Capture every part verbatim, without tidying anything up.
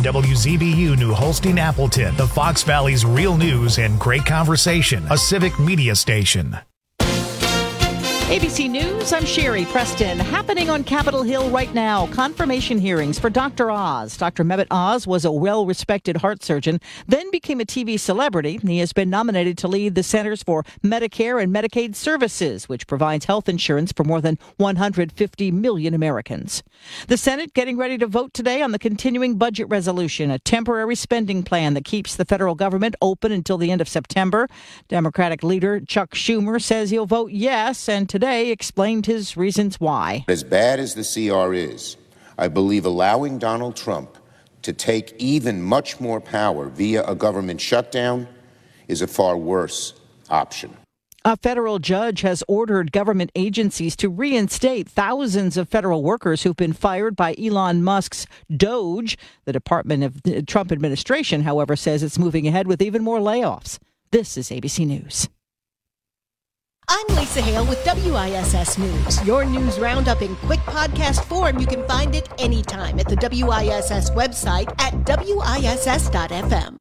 W Z B U New Holstein Appleton, the Fox Valley's real news and great conversation, a civic media station. A B C News, I'm Sherry Preston. Happening on Capitol Hill right now, confirmation hearings for Doctor Oz. Doctor Mehmet Oz was a well-respected heart surgeon, then became a T V celebrity. He has been nominated to lead the Centers for Medicare and Medicaid Services, which provides health insurance for more than one hundred fifty million Americans. The Senate getting ready to vote today on the continuing budget resolution, a temporary spending plan that keeps the federal government open until the end of September. Democratic leader Chuck Schumer says he'll vote yes, and today explained his reasons why. As bad as the C R is, I believe allowing Donald Trump to take even much more power via a government shutdown is a far worse option. A federal judge has ordered government agencies to reinstate thousands of federal workers who've been fired by Elon Musk's Doge. The Department of the Trump administration, however, says it's moving ahead with even more layoffs. This is A B C News. I'm Lisa Hale with W I S S News. Your news roundup in quick podcast form. You can find it anytime at the W I S S website at W I S S dot F M.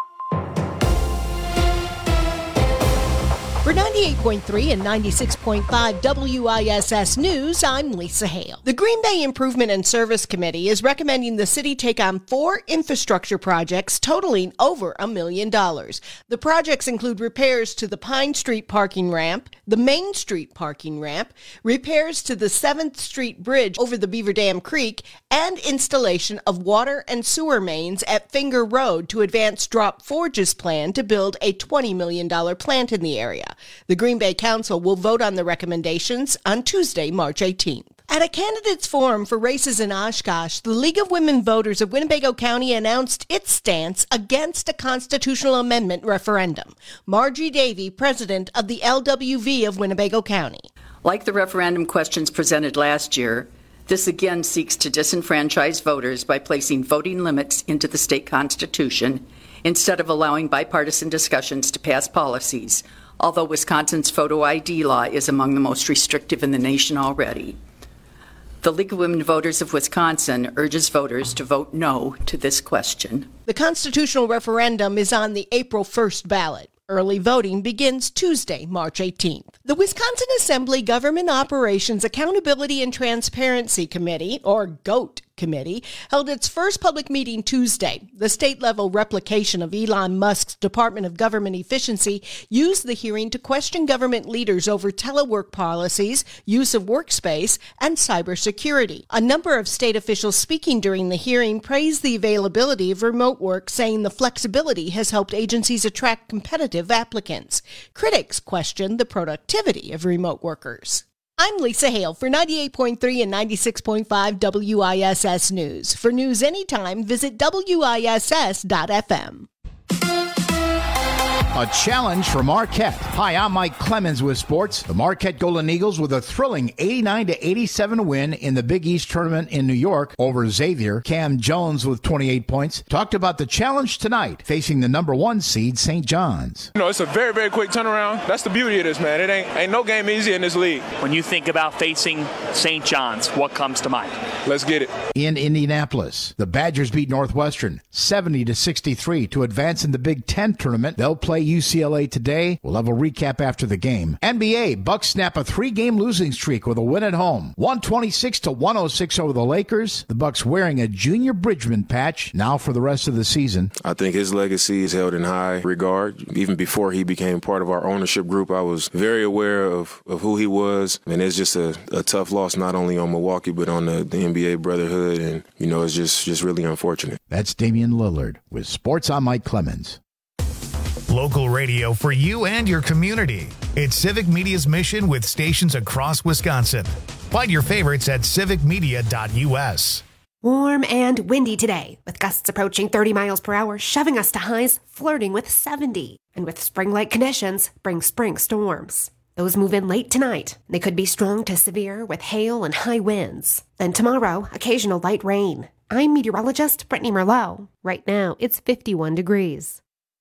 For ninety-eight point three and ninety-six point five W I S S News, I'm Lisa Hale. The Green Bay Improvement and Service Committee is recommending the city take on four infrastructure projects totaling over a million dollars. The projects include repairs to the Pine Street parking ramp, the Main Street parking ramp, repairs to the seventh Street Bridge over the Beaver Dam Creek, and installation of water and sewer mains at Finger Road to advance Drop Forge's plan to build a twenty million dollars plant in the area. The Green Bay Council will vote on the recommendations on Tuesday, March eighteenth. At a candidates forum for races in Oshkosh, the League of Women Voters of Winnebago County announced its stance against a constitutional amendment referendum. Margie Davey, president of the L W V of Winnebago County. Like the referendum questions presented last year, this again seeks to disenfranchise voters by placing voting limits into the state constitution instead of allowing bipartisan discussions to pass policies, although Wisconsin's photo I D law is among the most restrictive in the nation already. The League of Women Voters of Wisconsin urges voters to vote no to this question. The constitutional referendum is on the April first ballot. Early voting begins Tuesday, March eighteenth. The Wisconsin Assembly Government Operations Accountability and Transparency Committee, or GOAT Committee, held its first public meeting Tuesday. The state-level replication of Elon Musk's Department of Government Efficiency used the hearing to question government leaders over telework policies, use of workspace, and cybersecurity. A number of state officials speaking during the hearing praised the availability of remote work, saying the flexibility has helped agencies attract competitive applicants. Critics questioned the productivity of remote workers. I'm Lisa Hale for ninety-eight point three and ninety-six point five W I S S News. For news anytime, visit W I S S dot F M. A challenge for Marquette. Hi, I'm Mike Clemens with sports. The Marquette Golden Eagles with a thrilling eighty-nine to eighty-seven win in the Big East tournament in New York over Xavier. Cam Jones with twenty-eight points talked about the challenge tonight facing the number one seed Saint John's. You know, it's a very, very quick turnaround. That's the beauty of this, man. It ain't ain't no game easy in this league. When you think about facing Saint John's, what comes to mind? Let's get it. In Indianapolis, the Badgers beat Northwestern seventy to sixty-three to advance in the Big Ten tournament. They'll play U C L A today. We'll have a recap after the game. N B A, Bucks snap a three-game losing streak with a win at home. one twenty-six to one oh six over the Lakers. The Bucks wearing a Junior Bridgman patch now for the rest of the season. I think his legacy is held in high regard. Even before he became part of our ownership group, I was very aware of, of who he was. And it's just a, a tough loss, not only on Milwaukee, but on the, the N B A brotherhood. And, you know, it's just, just really unfortunate. That's Damian Lillard with Sports. I'm Mike Clemens. Local radio for you and your community. It's Civic Media's mission with stations across Wisconsin. Find your favorites at civic media dot U S. Warm and windy today, with gusts approaching thirty miles per hour, shoving us to highs flirting with seventy. And with spring-like conditions, bring spring storms. Those move in late tonight. They could be strong to severe with hail and high winds. Then tomorrow, occasional light rain. I'm meteorologist Brittany Merlot. Right now, it's fifty-one degrees.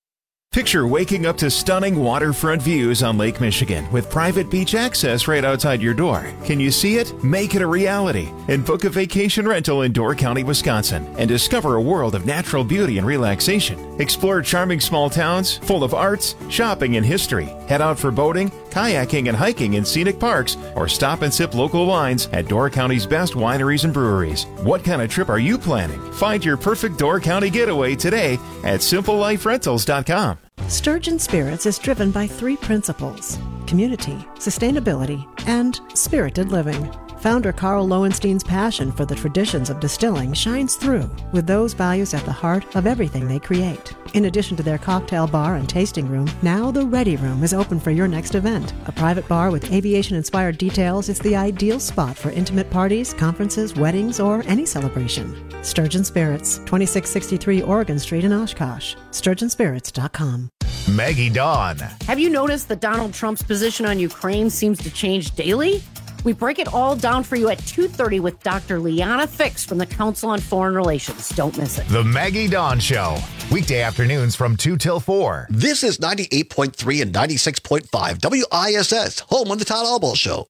Picture waking up to stunning waterfront views on Lake Michigan with private beach access right outside your door. Can you see it? Make it a reality and book a vacation rental in Door County, Wisconsin, and discover a world of natural beauty and relaxation. Explore charming small towns full of arts, shopping, and history. Head out for boating, kayaking, and hiking in scenic parks, or stop and sip local wines at Door County's best wineries and breweries. What kind of trip are you planning? Find your perfect Door County getaway today at simple life rentals dot com. Sturgeon Spirits is driven by three principles: community, sustainability, and spirited living. Founder Carl Lowenstein's passion for the traditions of distilling shines through, with those values at the heart of everything they create. In addition to their cocktail bar and tasting room, now the Ready Room is open for your next event. A private bar with aviation-inspired details is the ideal spot for intimate parties, conferences, weddings, or any celebration. Sturgeon Spirits, twenty-six sixty-three Oregon Street in Oshkosh. sturgeon spirits dot com. Maggie Dawn. Have you noticed that Donald Trump's position on Ukraine seems to change daily? We break it all down for you at two thirty with Doctor Liana Fix from the Council on Foreign Relations. Don't miss it. The Maggie Dawn Show. Weekday afternoons from two till four. This is ninety-eight point three and ninety-six point five W I S S, home of the Todd Albaugh Show.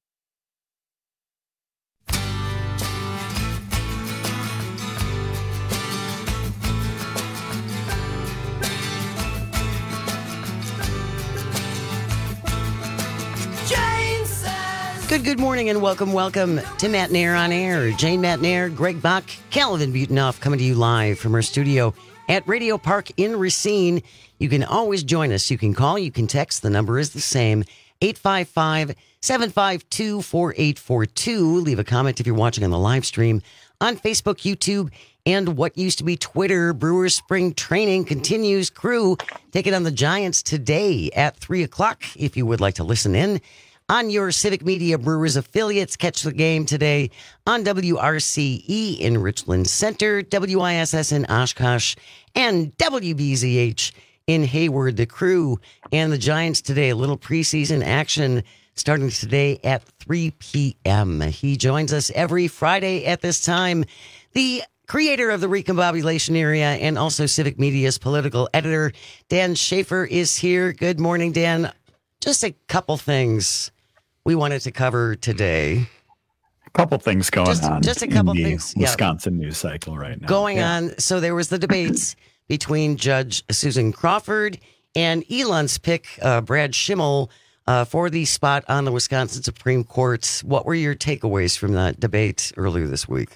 Good, good morning and welcome, welcome to Matt Nair on Air. Jane Matt Nair, Greg Bach, Calvin Butonoff coming to you live from our studio at Radio Park in Racine. You can always join us. You can call, you can text. The number is the same, eight five five, seven five two, four eight four two. Leave a comment if you're watching on the live stream on Facebook, YouTube, and what used to be Twitter. Brewers spring training continues. Crew taking on the Giants today at three o'clock if you would like to listen in on your Civic Media Brewers affiliates. Catch the game today on W R C E in Richland Center, W I S S in Oshkosh, and W B Z H in Hayward. The Crew and the Giants today. A little preseason action starting today at three p.m. He joins us every Friday at this time. The creator of the Recombobulation Area and also Civic Media's political editor, Dan Schaefer, is here. Good morning, Dan. Just a couple things we wanted to cover today. A couple things going just, on. Just a couple in the things. Wisconsin yeah. news cycle right now. Going yeah. on. So there was the debates between Judge Susan Crawford and Elon's pick, uh, Brad Schimmel, uh, for the spot on the Wisconsin Supreme Court. What were your takeaways from that debate earlier this week?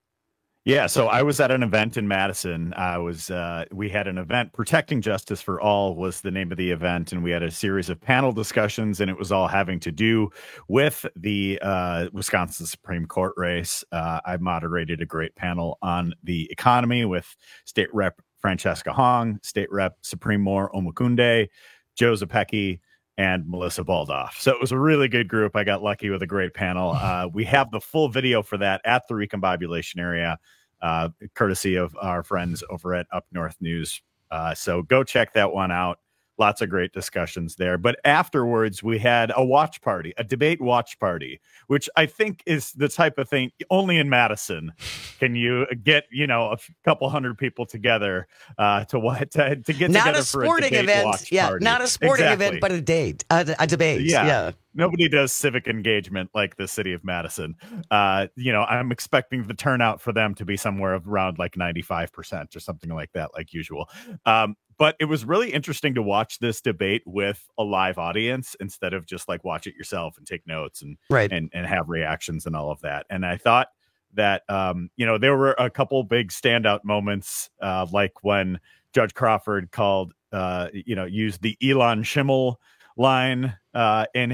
Yeah, so I was at an event in Madison. I was, uh, we had an event, Protecting Justice for All was the name of the event, and we had a series of panel discussions, and it was all having to do with the uh, Wisconsin Supreme Court race. Uh, I moderated a great panel on the economy with State Rep Francesca Hong, State Rep Supreme Moore Omokunde, Joe Zepecki, and Melissa Baldoff. So it was a really good group. I got lucky with a great panel. Uh, we have the full video for that at the Recombobulation Area, uh, courtesy of our friends over at Up North News. Uh, so go check that one out. Lots of great discussions there. But afterwards, we had a watch party, a debate watch party, which I think is the type of thing only in Madison can you get, you know, a couple hundred people together uh, to what to, to get not together a for a sporting debate event. watch yeah, party. Not a sporting exactly. event, but a date, a, a debate. Yeah. yeah. Nobody does civic engagement like the city of Madison. Uh, you know, I'm expecting the turnout for them to be somewhere around like ninety-five percent or something like that, like usual. Um, but it was really interesting to watch this debate with a live audience instead of just like watch it yourself and take notes and right. and, and have reactions and all of that. And I thought that, um, you know, there were a couple big standout moments, uh, like when Judge Crawford called, uh, you know, used the Elon Schimmel line uh in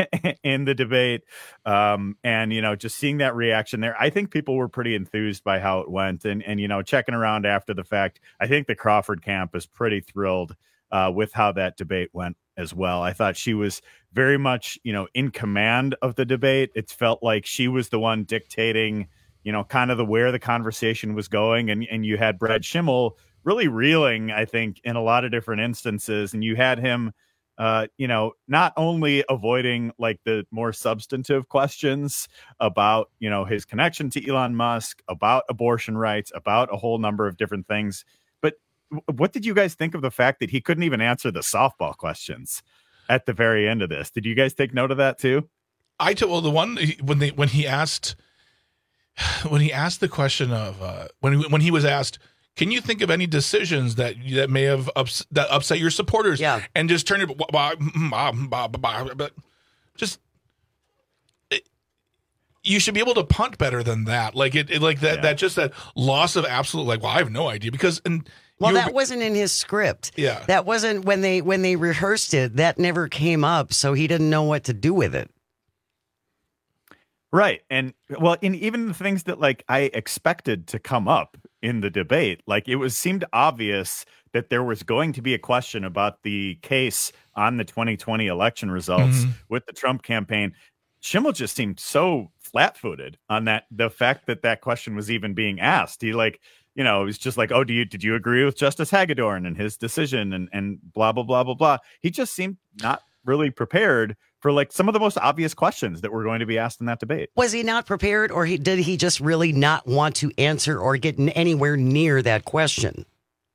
in the debate, um and you know, just seeing that reaction there, I think people were pretty enthused by how it went. And and you know, checking around after the fact, I think the Crawford camp is pretty thrilled uh with how that debate went as well. I thought she was very much, you know, in command of the debate. It felt like she was the one dictating, you know, kind of the where the conversation was going. And and you had Brad Schimmel really reeling, I think, in a lot of different instances, and you had him Uh, you know, not only avoiding like the more substantive questions about, you know, his connection to Elon Musk, about abortion rights, about a whole number of different things, but what did you guys think of the fact that he couldn't even answer the softball questions at the very end of this? Did you guys take note of that too? I took well the one when they when he asked when he asked the question of uh, when he, when he was asked, can you think of any decisions that that may have ups, that upset your supporters? Yeah, and just turn it, just it, you should be able to punt better than that. Like it, it like that yeah. that just that loss of absolute like. Well, I have no idea because and. Well, that wasn't in his script. Yeah, that wasn't when they when they rehearsed it. That never came up, so he didn't know what to do with it. Right. And well, in even the things that like I expected to come up in the debate, like it was seemed obvious that there was going to be a question about the case on the twenty twenty election results mm-hmm. with the Trump campaign. Schimmel just seemed so flat footed on that. The fact that that question was even being asked, he like, you know, it was just like, oh, do you did you agree with Justice Hagedorn and his decision and, and blah, blah, blah, blah, blah. He just seemed not really prepared for like some of the most obvious questions that were going to be asked in that debate. Was he not prepared, or he, did he just really not want to answer or get anywhere near that question?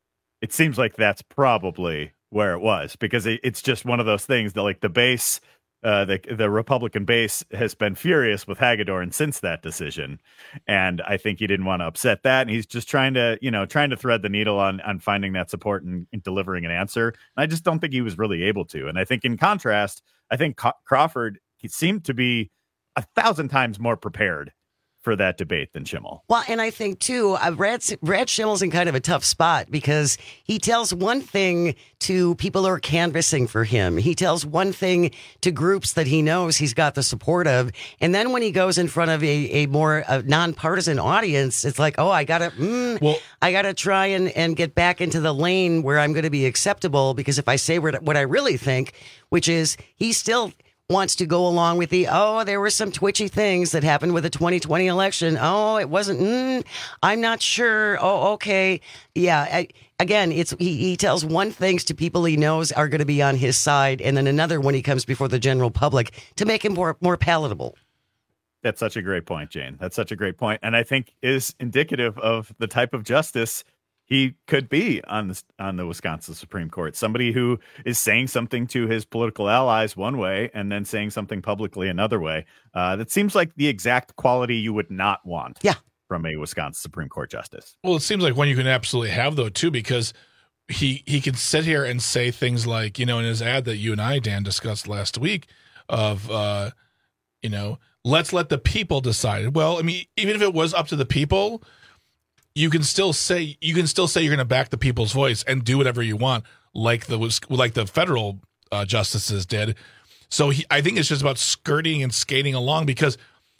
It seems like that's probably where it was, because it, it's just one of those things that like the base, uh, the the Republican base has been furious with Hagedorn since that decision. And I think he didn't want to upset that. And he's just trying to, you know, trying to thread the needle on, on finding that support and, and delivering an answer. And I just don't think he was really able to. And I think in contrast, I think Crawford, he seemed to be a thousand times more prepared for that debate than Schimmel. Well, and I think, too, uh, Brad, Brad Schimmel's in kind of a tough spot because he tells one thing to people who are canvassing for him. He tells one thing to groups that he knows he's got the support of. And then when he goes in front of a, a more uh, nonpartisan audience, it's like, oh, I got to mm, well, I got to try and, and get back into the lane where I'm going to be acceptable, because if I say what, what I really think, which is he still wants to go along with the, oh, there were some twitchy things that happened with the twenty twenty election. Oh, it wasn't, mm, I'm not sure. Oh, okay. Yeah. I, again, it's he, he tells one things to people he knows are going to be on his side, and then another when he comes before the general public to make him more, more palatable. That's such a great point, Jane. That's such a great point. And I think is indicative of the type of justice he could be on the, on the Wisconsin Supreme Court. Somebody who is saying something to his political allies one way and then saying something publicly another way. Uh, that seems like the exact quality you would not want yeah. from a Wisconsin Supreme Court justice. Well, it seems like one you can absolutely have, though, too, because he, he can sit here and say things like, you know, in his ad that you and I, Dan, discussed last week of, uh, you know, let's let the people decide. Well, I mean, even if it was up to the people, you can still say you can still say you're going to back the people's voice and do whatever you want, like the like the federal uh, justices did. So he, I think it's just about skirting and skating along, because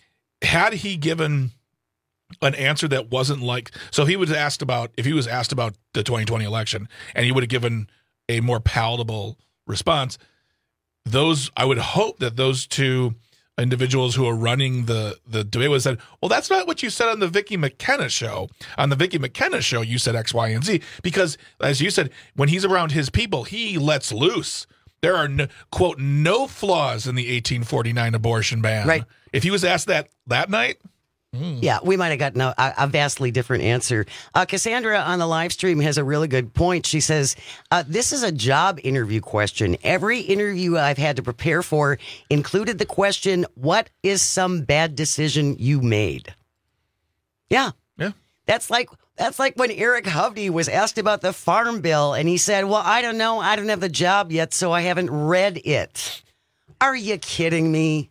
had he given an answer that wasn't like, so if he was asked about if he was asked about the twenty twenty election and he would have given a more palatable response, those I would hope that those two individuals who are running the, the debate was said, well, that's not what you said on the Vicki McKenna show. On the Vicki McKenna show, you said X, Y, and Z. Because, as you said, when he's around his people, he lets loose. There are, no, quote, no flaws in the eighteen forty-nine abortion ban. Right. If he was asked that that night, mm. yeah, we might have gotten a, a vastly different answer. Uh, Cassandra on the live stream has a really good point. She says, uh, this is a job interview question. Every interview I've had to prepare for included the question, what is some bad decision you made? Yeah. Yeah. That's like that's like when Eric Hovde was asked about the farm bill, and he said, well, I don't know. I don't have the job yet, so I haven't read it. Are you kidding me?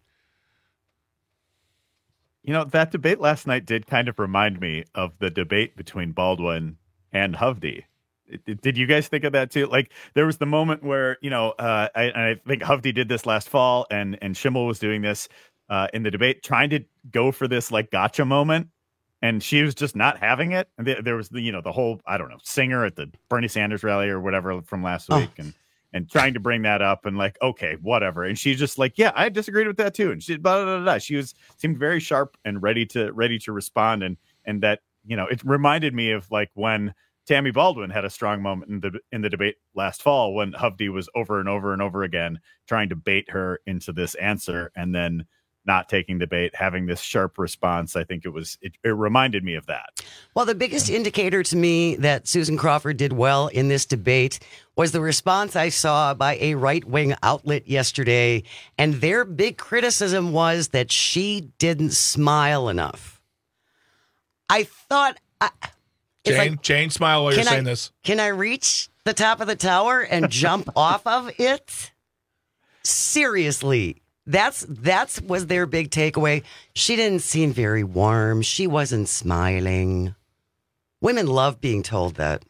You know, that debate last night did kind of remind me of the debate between Baldwin and Hovde. Did you guys think of that too? Like, there was the moment where, you know, uh, I, I think Hovde did this last fall, and, and Schimmel was doing this uh, in the debate, trying to go for this, like, gotcha moment, and she was just not having it. And there was, the, you know, the whole, I don't know, singer at the Bernie Sanders rally or whatever from last oh. week, and and trying to bring that up and like, okay, whatever. And she's just like, yeah, I disagreed with that too. And she, blah, blah, blah, blah. She was, seemed very sharp and ready to, ready to respond. And, and that, you know, it reminded me of like when Tammy Baldwin had a strong moment in the, in the debate last fall, when Hovde was over and over and over again, trying to bait her into this answer. And then not taking debate, having this sharp response. I think it was, it, it reminded me of that. Well, the biggest indicator to me that Susan Crawford did well in this debate was the response I saw by a right-wing outlet yesterday. And their big criticism was that she didn't smile enough. I thought... I, Jane, like, Jane, smile while you're saying I, this. Can I reach the top of the tower and jump off of it? Seriously. That's that's was their big takeaway. She didn't seem very warm. She wasn't smiling. Women love being told that.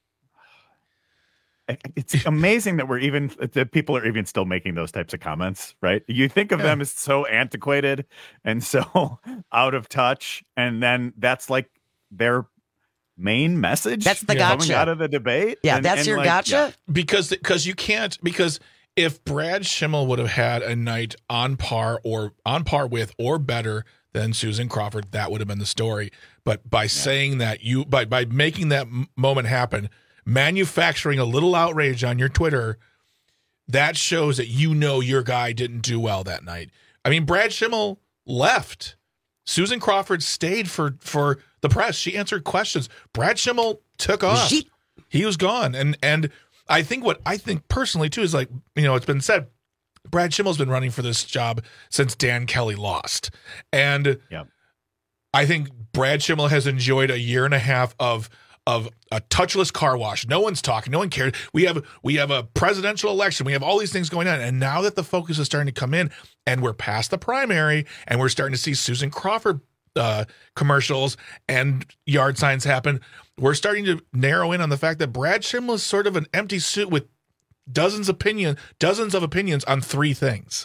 It's amazing that we're even that people are even still making those types of comments, right? You think of yeah. them as so antiquated and so out of touch, and then that's like their main message. That's the coming gotcha out of the debate. Yeah, and, that's and your like, gotcha. Yeah. Because because you can't because. If Brad Schimmel would have had a night on par or on par with or better than Susan Crawford, that would have been the story. But by yeah. saying that, you by by making that m- moment happen, manufacturing a little outrage on your Twitter, that shows that you know your guy didn't do well that night. I mean, Brad Schimmel left. Susan Crawford stayed for for the press. She answered questions. Brad Schimmel took off. She- he was gone, and and. I think what I think personally, too, is like, you know, it's been said, Brad Schimmel's been running for this job since Dan Kelly lost. And yep. I think Brad Schimmel has enjoyed a year and a half of of a touchless car wash. No one's talking. No one cares. We have we have a presidential election. We have all these things going on. And now that the focus is starting to come in and we're past the primary and we're starting to see Susan Crawford uh, commercials and yard signs happen, we're starting to narrow in on the fact that Brad Schimmel is sort of an empty suit with dozens opinion, dozens of opinions on three things.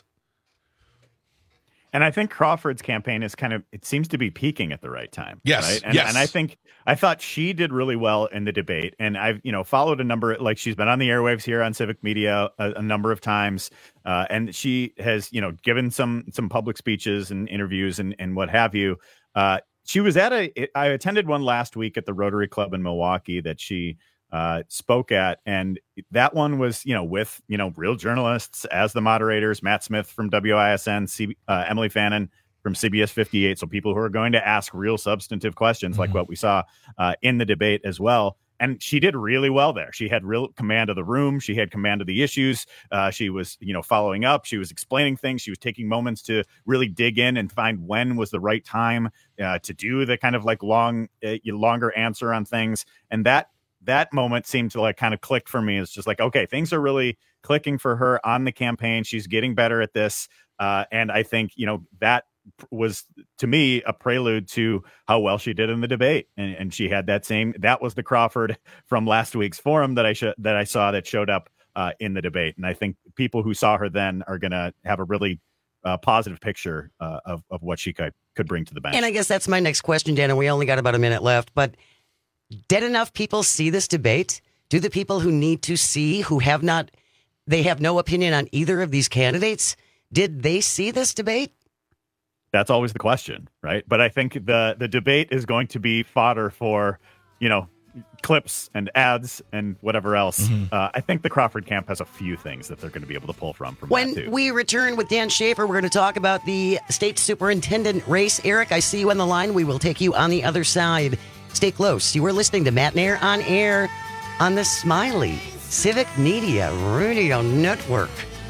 And I think Crawford's campaign is kind of, it seems to be peaking at the right time. Yes. Right? And, yes. and I think, I thought she did really well in the debate. And I've, you know, followed a number, like she's been on the airwaves here on Civic Media a, a number of times. Uh, and she has, you know, given some, some public speeches and interviews and, and what have you. Uh, She was at a, I attended one last week at the Rotary Club in Milwaukee that she uh, spoke at. And that one was, you know, with, you know, real journalists as the moderators, Matt Smith from W I S N, C, uh, Emily Fannin from C B S fifty-eight. So people who are going to ask real substantive questions mm-hmm. like what we saw uh, in the debate as well. And she did really well there. She had real command of the room. She had command of the issues. Uh, she was, you know, following up. She was explaining things. She was taking moments to really dig in and find when was the right time uh, to do the kind of like long, uh, longer answer on things. And that that moment seemed to like kind of click for me. It's just like, okay, things are really clicking for her on the campaign. She's getting better at this. Uh, and I think, you know, that was to me a prelude to how well she did in the debate, and, and she had that same. That was the Crawford from last week's forum that I sh- that I saw that showed up uh, in the debate, and I think people who saw her then are going to have a really uh, positive picture uh, of of what she could could bring to the bench. And I guess that's my next question, Dan. And we only got about a minute left, but did enough people see this debate? Do the people who need to see, who have not, they have no opinion on either of these candidates, did they see this debate? That's always the question, right? But I think the the debate is going to be fodder for, you know, clips and ads and whatever else. Mm-hmm. Uh, I think the Crawford camp has a few things that they're going to be able to pull from. from when that too. We return with Dan Schaefer, we're going to talk about the state superintendent race. Eric, I see you on the line. We will take you on the other side. Stay close. You are listening to Matt Nair on air on the Smiley Civic Media Radio Network.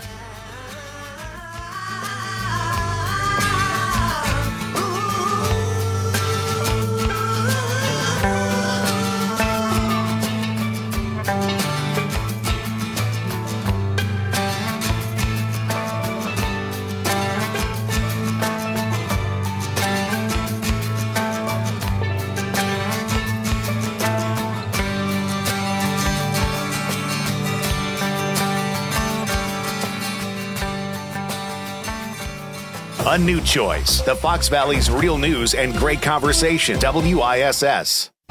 A new choice. The Fox Valley's real news and great conversation. W I S S.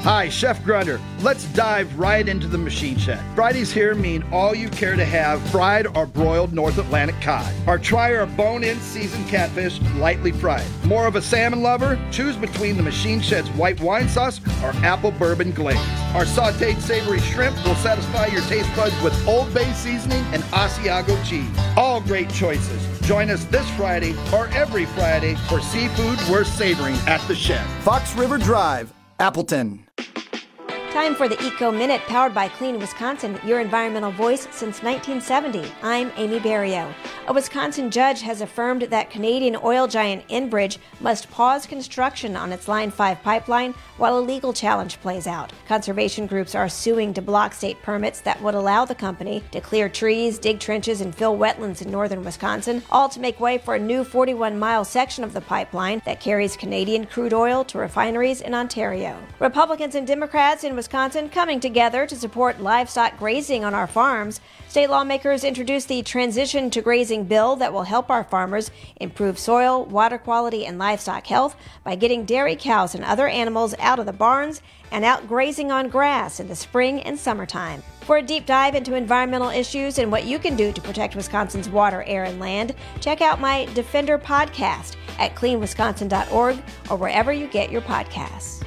Hi, Chef Grunder. Let's dive right into the Machine Shed. Fridays here mean all you care to have fried or broiled North Atlantic cod. Or try our bone-in seasoned catfish lightly fried. More of a salmon lover? Choose between the Machine Shed's white wine sauce or apple bourbon glaze. Our sauteed savory shrimp will satisfy your taste buds with Old Bay seasoning and Asiago cheese. All great choices. Join us this Friday or every Friday for seafood worth savoring at the Shed. Fox River Drive, Appleton. Time for the Eco Minute, powered by Clean Wisconsin, your environmental voice since nineteen seventy. I'm Amy Barrio. A Wisconsin judge has affirmed that Canadian oil giant Enbridge must pause construction on its Line five pipeline while a legal challenge plays out. Conservation groups are suing to block state permits that would allow the company to clear trees, dig trenches, and fill wetlands in northern Wisconsin, all to make way for a new forty-one mile section of the pipeline that carries Canadian crude oil to refineries in Ontario. Republicans and Democrats in Wisconsin coming together to support livestock grazing on our farms. State lawmakers introduced the Transition to Grazing bill that will help our farmers improve soil, water quality, and livestock health by getting dairy cows and other animals out of the barns and out grazing on grass in the spring and summertime. For a deep dive into environmental issues and what you can do to protect Wisconsin's water, air, and land, check out my Defender podcast at clean wisconsin dot org or wherever you get your podcasts.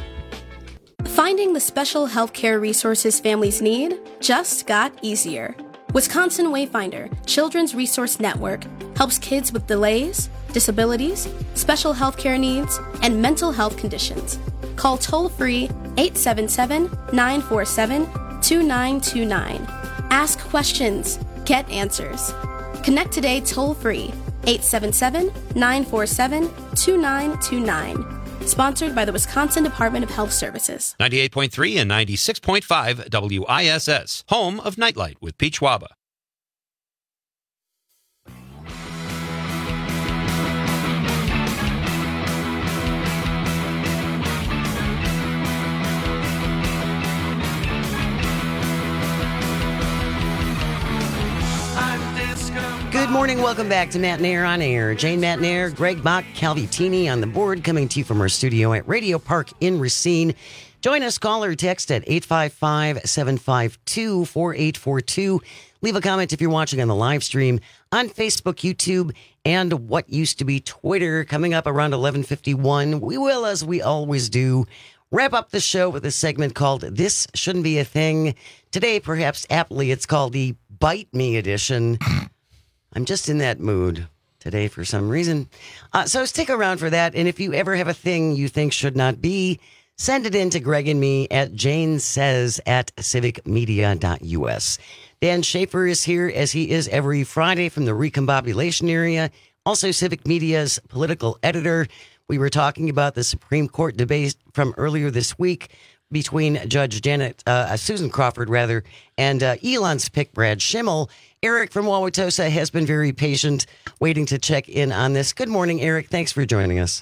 Finding the special healthcare resources families need just got easier. Wisconsin Wayfinder Children's Resource Network helps kids with delays, disabilities, special healthcare needs, and mental health conditions. Call toll-free eight seven seven, nine four seven, two nine two nine. Ask questions. Get answers. Connect today toll-free eight seven seven, nine four seven, two nine two nine. Sponsored by the Wisconsin Department of Health Services. ninety-eight point three and ninety-six point five W I S S, home of Nightlight with Peach Waba. Good morning. Welcome back to Matt Nair on Air. Jane Matt Nair, Greg Bach, Calvi Teeny on the board, coming to you from our studio at Radio Park in Racine. Join us, call or text at eight five five, seven five two, four eight four two. Leave a comment if you're watching on the live stream on Facebook, YouTube, and what used to be Twitter. Coming up around eleven fifty-one, we will, as we always do, wrap up the show with a segment called This Shouldn't Be a Thing. Today, perhaps aptly, it's called the Bite Me Edition. I'm just in that mood today for some reason. Uh, so stick around for that. And if you ever have a thing you think should not be, send it in to Greg and me at janesays at civic media dot u s. Dan Schaefer is here, as he is every Friday, from the Recombobulation area. Also Civic Media's political editor. We were talking about the Supreme Court debate from earlier this week between Judge Janet, uh, Susan Crawford, rather, and uh, Elon's pick, Brad Schimmel. Eric from Wauwatosa has been very patient, waiting to check in on this. Good morning, Eric. Thanks for joining us.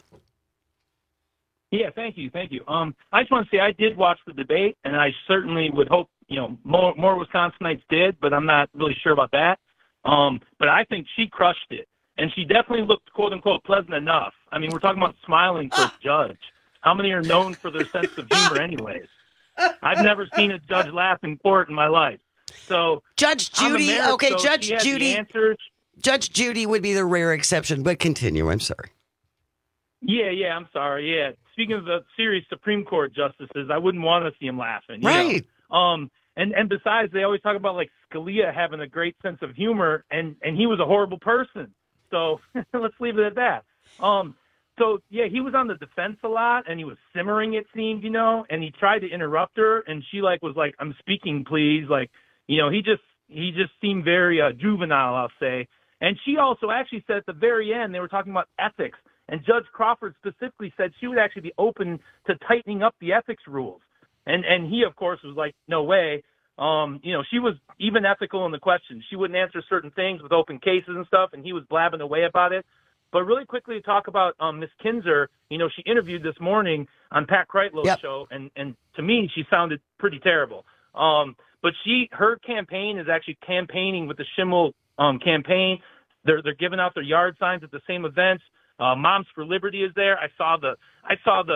Yeah, thank you, thank you. Um, I just want to say I did watch the debate, and I certainly would hope, you know, more more Wisconsinites did, but I'm not really sure about that. Um, but I think she crushed it, and she definitely looked, quote unquote, pleasant enough. I mean, we're talking about smiling for a judge. How many are known for their sense of humor, anyways? I've never seen a judge laugh in court in my life. So Judge Judy, America, okay, so Judge Judy, Judge Judy would be the rare exception, but continue. I'm sorry. Yeah, yeah, I'm sorry. Yeah, speaking of the serious Supreme Court justices, I wouldn't want to see them laughing. You right. know? Um, and and besides, they always talk about like Scalia having a great sense of humor, and and he was a horrible person. So let's leave it at that. Um, so yeah, he was on the defense a lot, and he was simmering, it seemed, you know, and he tried to interrupt her, and she like was like, "I'm speaking, please," like. You know, he just he just seemed very uh, juvenile, I'll say. And she also actually said at the very end, they were talking about ethics, and Judge Crawford specifically said she would actually be open to tightening up the ethics rules. And and he, of course, was like, no way. Um, you know, she was even ethical in the questions. She wouldn't answer certain things with open cases and stuff, and he was blabbing away about it. But really quickly to talk about um, Miss Kinzer, you know, she interviewed this morning on Pat Kreitlow's yep. show, and, and to me, she sounded pretty terrible. Um But she, her campaign is actually campaigning with the Schimmel um, campaign. They're they're giving out their yard signs at the same events. Uh, Moms for Liberty is there. I saw the I saw the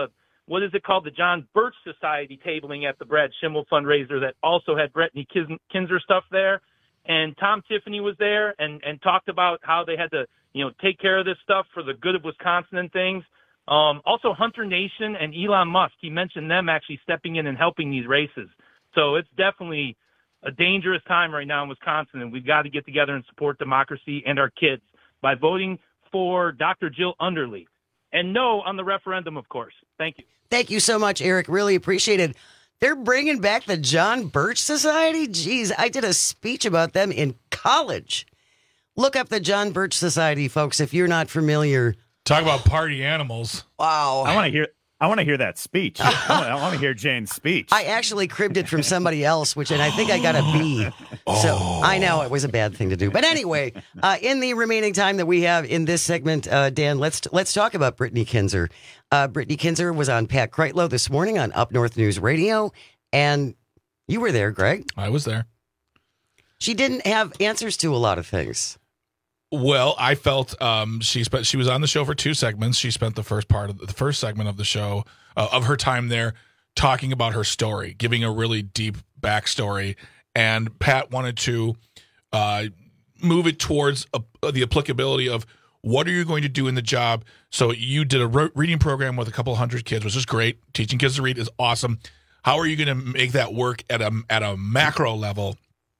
what is it called, the John Birch Society tabling at the Brad Schimmel fundraiser that also had Brittany Kinzer stuff there. And Tom Tiffany was there and, and talked about how they had to, you know, take care of this stuff for the good of Wisconsin and things. Um, also, Hunter Nation and Elon Musk, he mentioned them actually stepping in and helping these races. So it's definitely a dangerous time right now in Wisconsin, and we've got to get together and support democracy and our kids by voting for Doctor Jill Underly. And no on the referendum, of course. Thank you. Thank you so much, Eric. Really appreciate it. They're bringing back the John Birch Society? Geez, I did a speech about them in college. Look up the John Birch Society, folks, if you're not familiar. Talk about party animals. Wow. I want to hear I want to hear that speech. I want to hear Jane's speech. I actually cribbed it from somebody else, which, and I think I got a B. So I know it was a bad thing to do. But anyway, uh, in the remaining time that we have in this segment, uh, Dan, let's let's talk about Brittany Kinzer. Uh, Brittany Kinzer was on Pat Kreitlow this morning on Up North News Radio, and you were there, Greg. I was there. She didn't have answers to a lot of things. Well, I felt um, she spent. She was on the show for two segments. She spent the first part of the, the first segment of the show uh, of her time there talking about her story, giving a really deep backstory. And Pat wanted to uh, move it towards a, the applicability of what are you going to do in the job. So you did a re- reading program with a couple hundred kids, which is great. Teaching kids to read is awesome. How are you going to make that work at a at a macro level?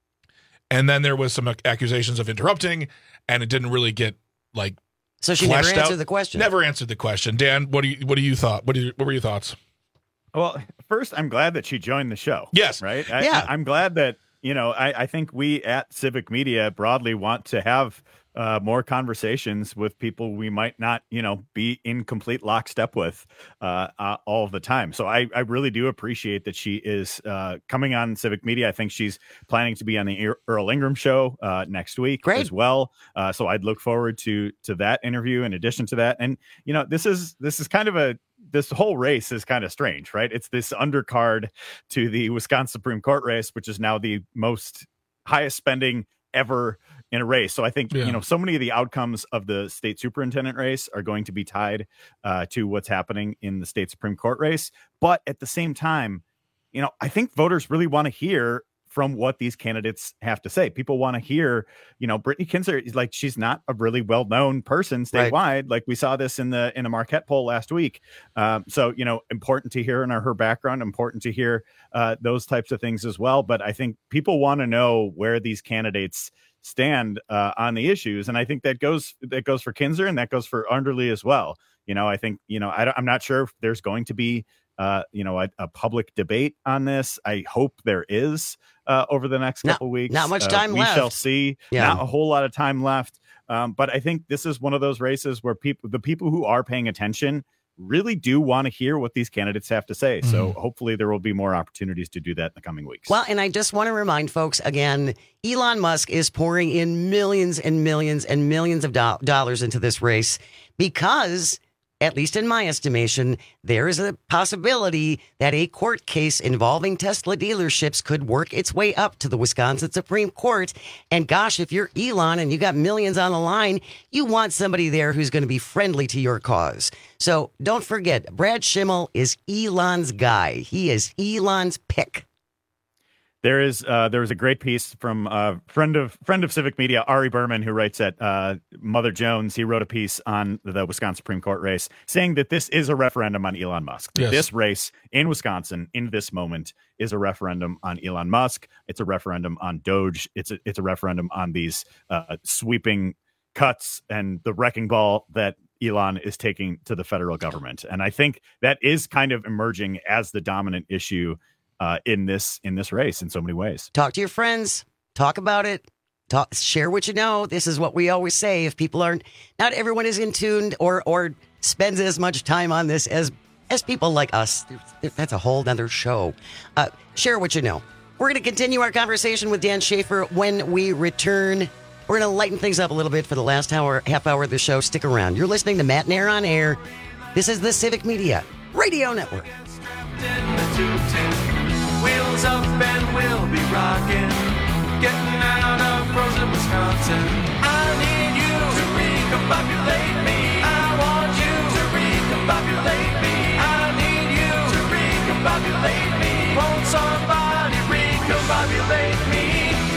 And then there was some accusations of interrupting, and it didn't really get like. So she never answered out. the question. Never answered the question. Dan, what do you what do you thought? What do you, what were your thoughts? Well, first, I'm glad that she joined the show. Yes, right. I, yeah, I'm glad that you know. I, I think we at Civic Media broadly want to have uh, more conversations with people we might not, you know, be in complete lockstep with uh, uh, all of the time. So I, I really do appreciate that she is uh, coming on Civic Media. I think she's planning to be on the Earl Ingram show uh, next week Great. as well. Uh, so I'd look forward to to that interview. In addition to that, and you know, this is this is kind of a this whole race is kind of strange, right? It's this undercard to the Wisconsin Supreme Court race, which is now the most highest spending ever in a race. So I think, yeah. you know, so many of the outcomes of the state superintendent race are going to be tied uh, to what's happening in the state Supreme Court race. But at the same time, you know, I think voters really want to hear from what these candidates have to say. People want to hear, you know, Brittany Kinzer is like, she's not a really well-known person statewide. Right. Like we saw this in the, in a Marquette poll last week. Um, so, you know, important to hear in her, her background, important to hear uh, those types of things as well. But I think people want to know where these candidates stand uh, on the issues. And I think that goes, that goes for Kinzer and that goes for Underly as well. You know, I think, you know, I I'm not sure if there's going to be Uh, you know, a, a public debate on this. I hope there is uh, over the next couple not, weeks. Not much time uh, we left. We shall see. Yeah. Not a whole lot of time left. Um, but I think this is one of those races where people, the people who are paying attention, really do want to hear what these candidates have to say. Mm-hmm. So hopefully there will be more opportunities to do that in the coming weeks. Well, and I just want to remind folks again, Elon Musk is pouring in millions and millions and millions of do- dollars into this race because, at least in my estimation, there is a possibility that a court case involving Tesla dealerships could work its way up to the Wisconsin Supreme Court. And gosh, if you're Elon and you got millions on the line, you want somebody there who's going to be friendly to your cause. So don't forget, Brad Schimmel is Elon's guy. He is Elon's pick. There is uh, there was a great piece from a friend of friend of Civic Media, Ari Berman, who writes at uh, Mother Jones. He wrote a piece on the Wisconsin Supreme Court race saying that this is a referendum on Elon Musk. Yes. This race in Wisconsin in this moment is a referendum on Elon Musk. It's a referendum on Doge. It's a, it's a referendum on these uh, sweeping cuts and the wrecking ball that Elon is taking to the federal government. And I think that is kind of emerging as the dominant issue Uh, in this in this race in so many ways. Talk to your friends. Talk about it. Talk, share what you know. This is what we always say. If people aren't, not everyone is in tune or or spends as much time on this as as people like us. That's a whole nother show. Uh, share what you know. We're going to continue our conversation with Dan Schaefer when we return. We're going to lighten things up a little bit for the last hour, half hour of the show. Stick around. You're listening to Matt Nair on Air. This is the Civic Media Radio Network. Wheels up and we'll be rocking, getting out of frozen Wisconsin. I need you to recombobulate me. I want you to recombobulate me. I need you recombobulate me? Won't somebody recombobulate me?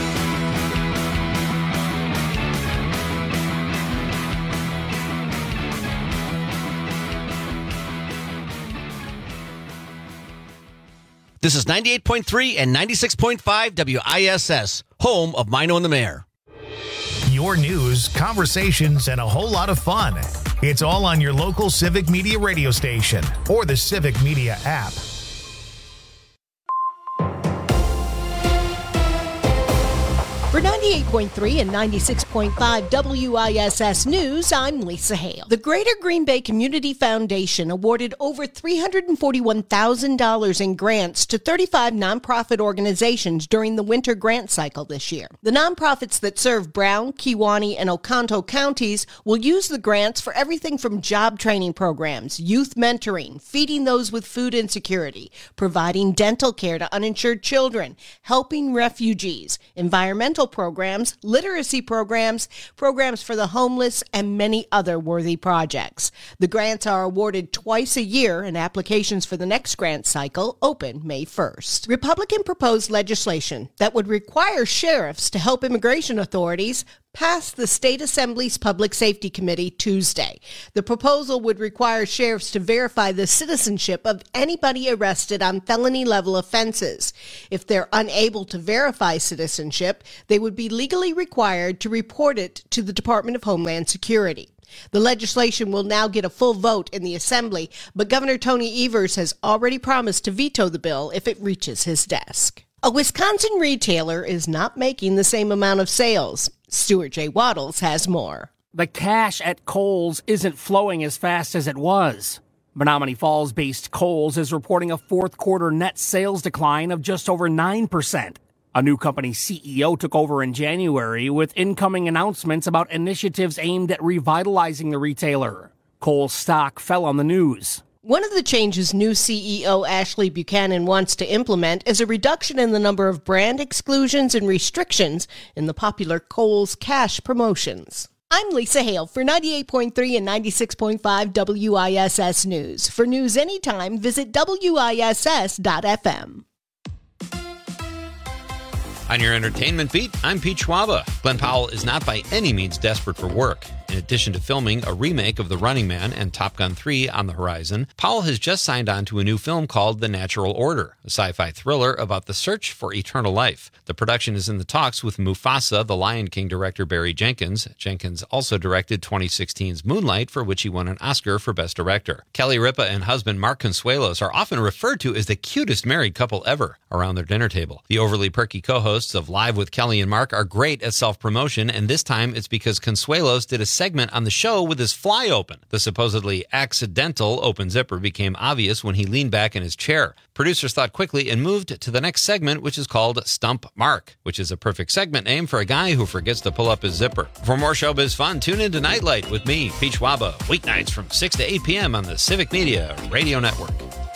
This is ninety-eight point three and ninety-six point five W I S S, home of Mino and the Mayor. Your news, conversations, and a whole lot of fun. It's all on your local Civic Media radio station or the Civic Media app. For ninety-eight point three and ninety-six point five W I S S News, I'm Lisa Hale. The Greater Green Bay Community Foundation awarded over three hundred forty-one thousand dollars in grants to thirty-five nonprofit organizations during the winter grant cycle this year. The nonprofits that serve Brown, Kewaunee, and Oconto counties will use the grants for everything from job training programs, youth mentoring, feeding those with food insecurity, providing dental care to uninsured children, helping refugees, environmental programs, literacy programs, programs for the homeless, and many other worthy projects. The grants are awarded twice a year, and applications for the next grant cycle open May first. Republican proposed legislation that would require sheriffs to help immigration authorities passed the State Assembly's Public Safety Committee Tuesday. The proposal would require sheriffs to verify the citizenship of anybody arrested on felony-level offenses. If they're unable to verify citizenship, they would be legally required to report it to the Department of Homeland Security. The legislation will now get a full vote in the Assembly, but Governor Tony Evers has already promised to veto the bill if it reaches his desk. A Wisconsin retailer is not making the same amount of sales. Stuart J. Waddles has more. The cash at Kohl's isn't flowing as fast as it was. Menominee Falls-based Kohl's is reporting a fourth quarter net sales decline of just over nine percent. A new company C E O took over in January with incoming announcements about initiatives aimed at revitalizing the retailer. Kohl's stock fell on the news. One of the changes new C E O Ashley Buchanan wants to implement is a reduction in the number of brand exclusions and restrictions in the popular Kohl's Cash promotions. I'm Lisa Hale for ninety-eight point three and ninety-six point five W I S S News. For news anytime, visit W I S S dot F M. On your entertainment beat, I'm Pete Schwaba. Glenn Powell is not by any means desperate for work. In addition to filming a remake of The Running Man and Top Gun three on the horizon, Powell has just signed on to a new film called The Natural Order, a sci-fi thriller about the search for eternal life. The production is in the talks with Mufasa, the Lion King director Barry Jenkins. Jenkins also directed twenty sixteen's Moonlight, for which he won an Oscar for Best Director. Kelly Ripa and husband Mark Consuelos are often referred to as the cutest married couple ever around their dinner table. The overly perky co-hosts of Live with Kelly and Mark are great at self-promotion, and this time it's because Consuelos did a segment on the show with his fly open. The supposedly accidental open zipper became obvious when he leaned back in his chair. Producers thought quickly and moved to the next segment, which is called Stump Mark, which is a perfect segment name for a guy who forgets to pull up his zipper. For more showbiz fun, tune into Nightlight with me, Pete Schwaba, weeknights from six to eight p.m. on the Civic Media Radio Network.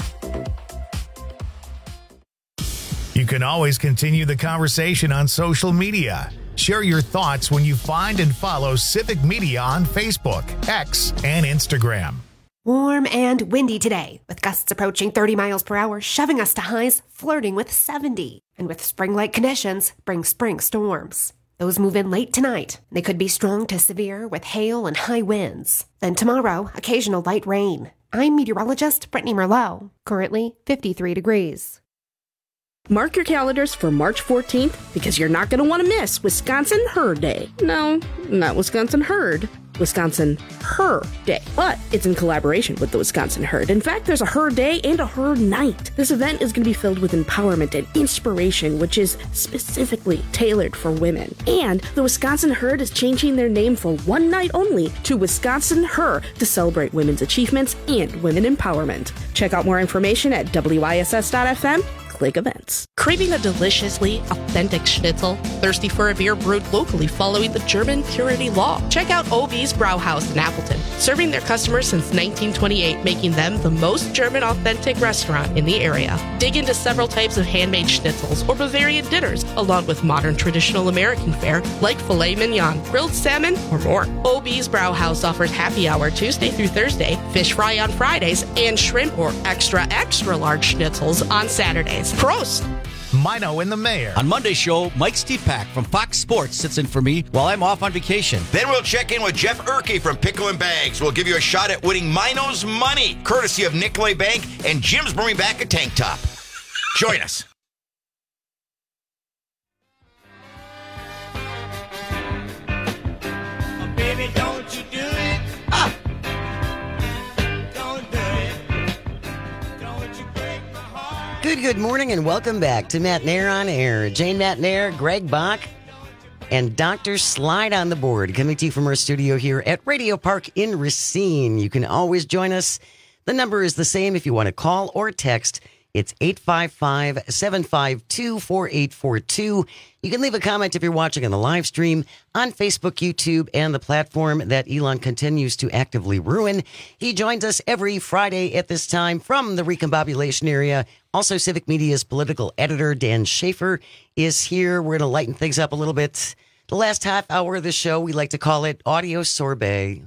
You can always continue the conversation on social media. Share your thoughts when you find and follow Civic Media on Facebook, X, and Instagram. Warm and windy today, with gusts approaching thirty miles per hour, shoving us to highs flirting with seventy. And with spring-like conditions, bring spring storms. Those move in late tonight. They could be strong to severe with hail and high winds. Then tomorrow, occasional light rain. I'm meteorologist Brittany Merlot. Currently fifty-three degrees. Mark your calendars for March fourteenth because you're not going to want to miss Wisconsin Herd Day. No, not Wisconsin Herd. Wisconsin Her Day. But it's in collaboration with the Wisconsin Herd. In fact, there's a Herd Day and a Herd Night. This event is going to be filled with empowerment and inspiration, which is specifically tailored for women. And the Wisconsin Herd is changing their name for one night only to Wisconsin Her to celebrate women's achievements and women empowerment. Check out more information at W I S S dot F M. Lake events. Craving a deliciously authentic schnitzel? Thirsty for a beer brewed locally following the German purity law? Check out O B's Brauhaus in Appleton, serving their customers since nineteen twenty-eight, making them the most German authentic restaurant in the area. Dig into several types of handmade schnitzels or Bavarian dinners, along with modern traditional American fare like filet mignon, grilled salmon, or more. O B's Brauhaus offers happy hour Tuesday through Thursday, fish fry on Fridays, and shrimp or extra, extra large schnitzels on Saturdays. Prost! Mino and the Mayor. On Monday's show, Mike Stepak from Fox Sports sits in for me while I'm off on vacation. Then we'll check in with Jeff Erke from Pickle and Bags. We'll give you a shot at winning Mino's money, courtesy of Nicolay Bank, and Jim's bringing back a tank top. Join us. Oh, baby, don't you do it. Ah. Don't do it. Don't you break my heart. Good, good morning, and welcome back to Matt Nair on Air. Jane Matt Nair, Greg Bach, and Doctor Slide on the board, coming to you from our studio here at Radio Park in Racine. You can always join us. The number is the same if you want to call or text. It's eight five five, seven five two, four eight four two. You can leave a comment if you're watching on the live stream on Facebook, YouTube, and the platform that Elon continues to actively ruin. He joins us every Friday at this time from the recombobulation area. Also, Civic Media's political editor, Dan Schaefer, is here. We're going to lighten things up a little bit. The last half hour of the show, we like to call it Audio Sorbet.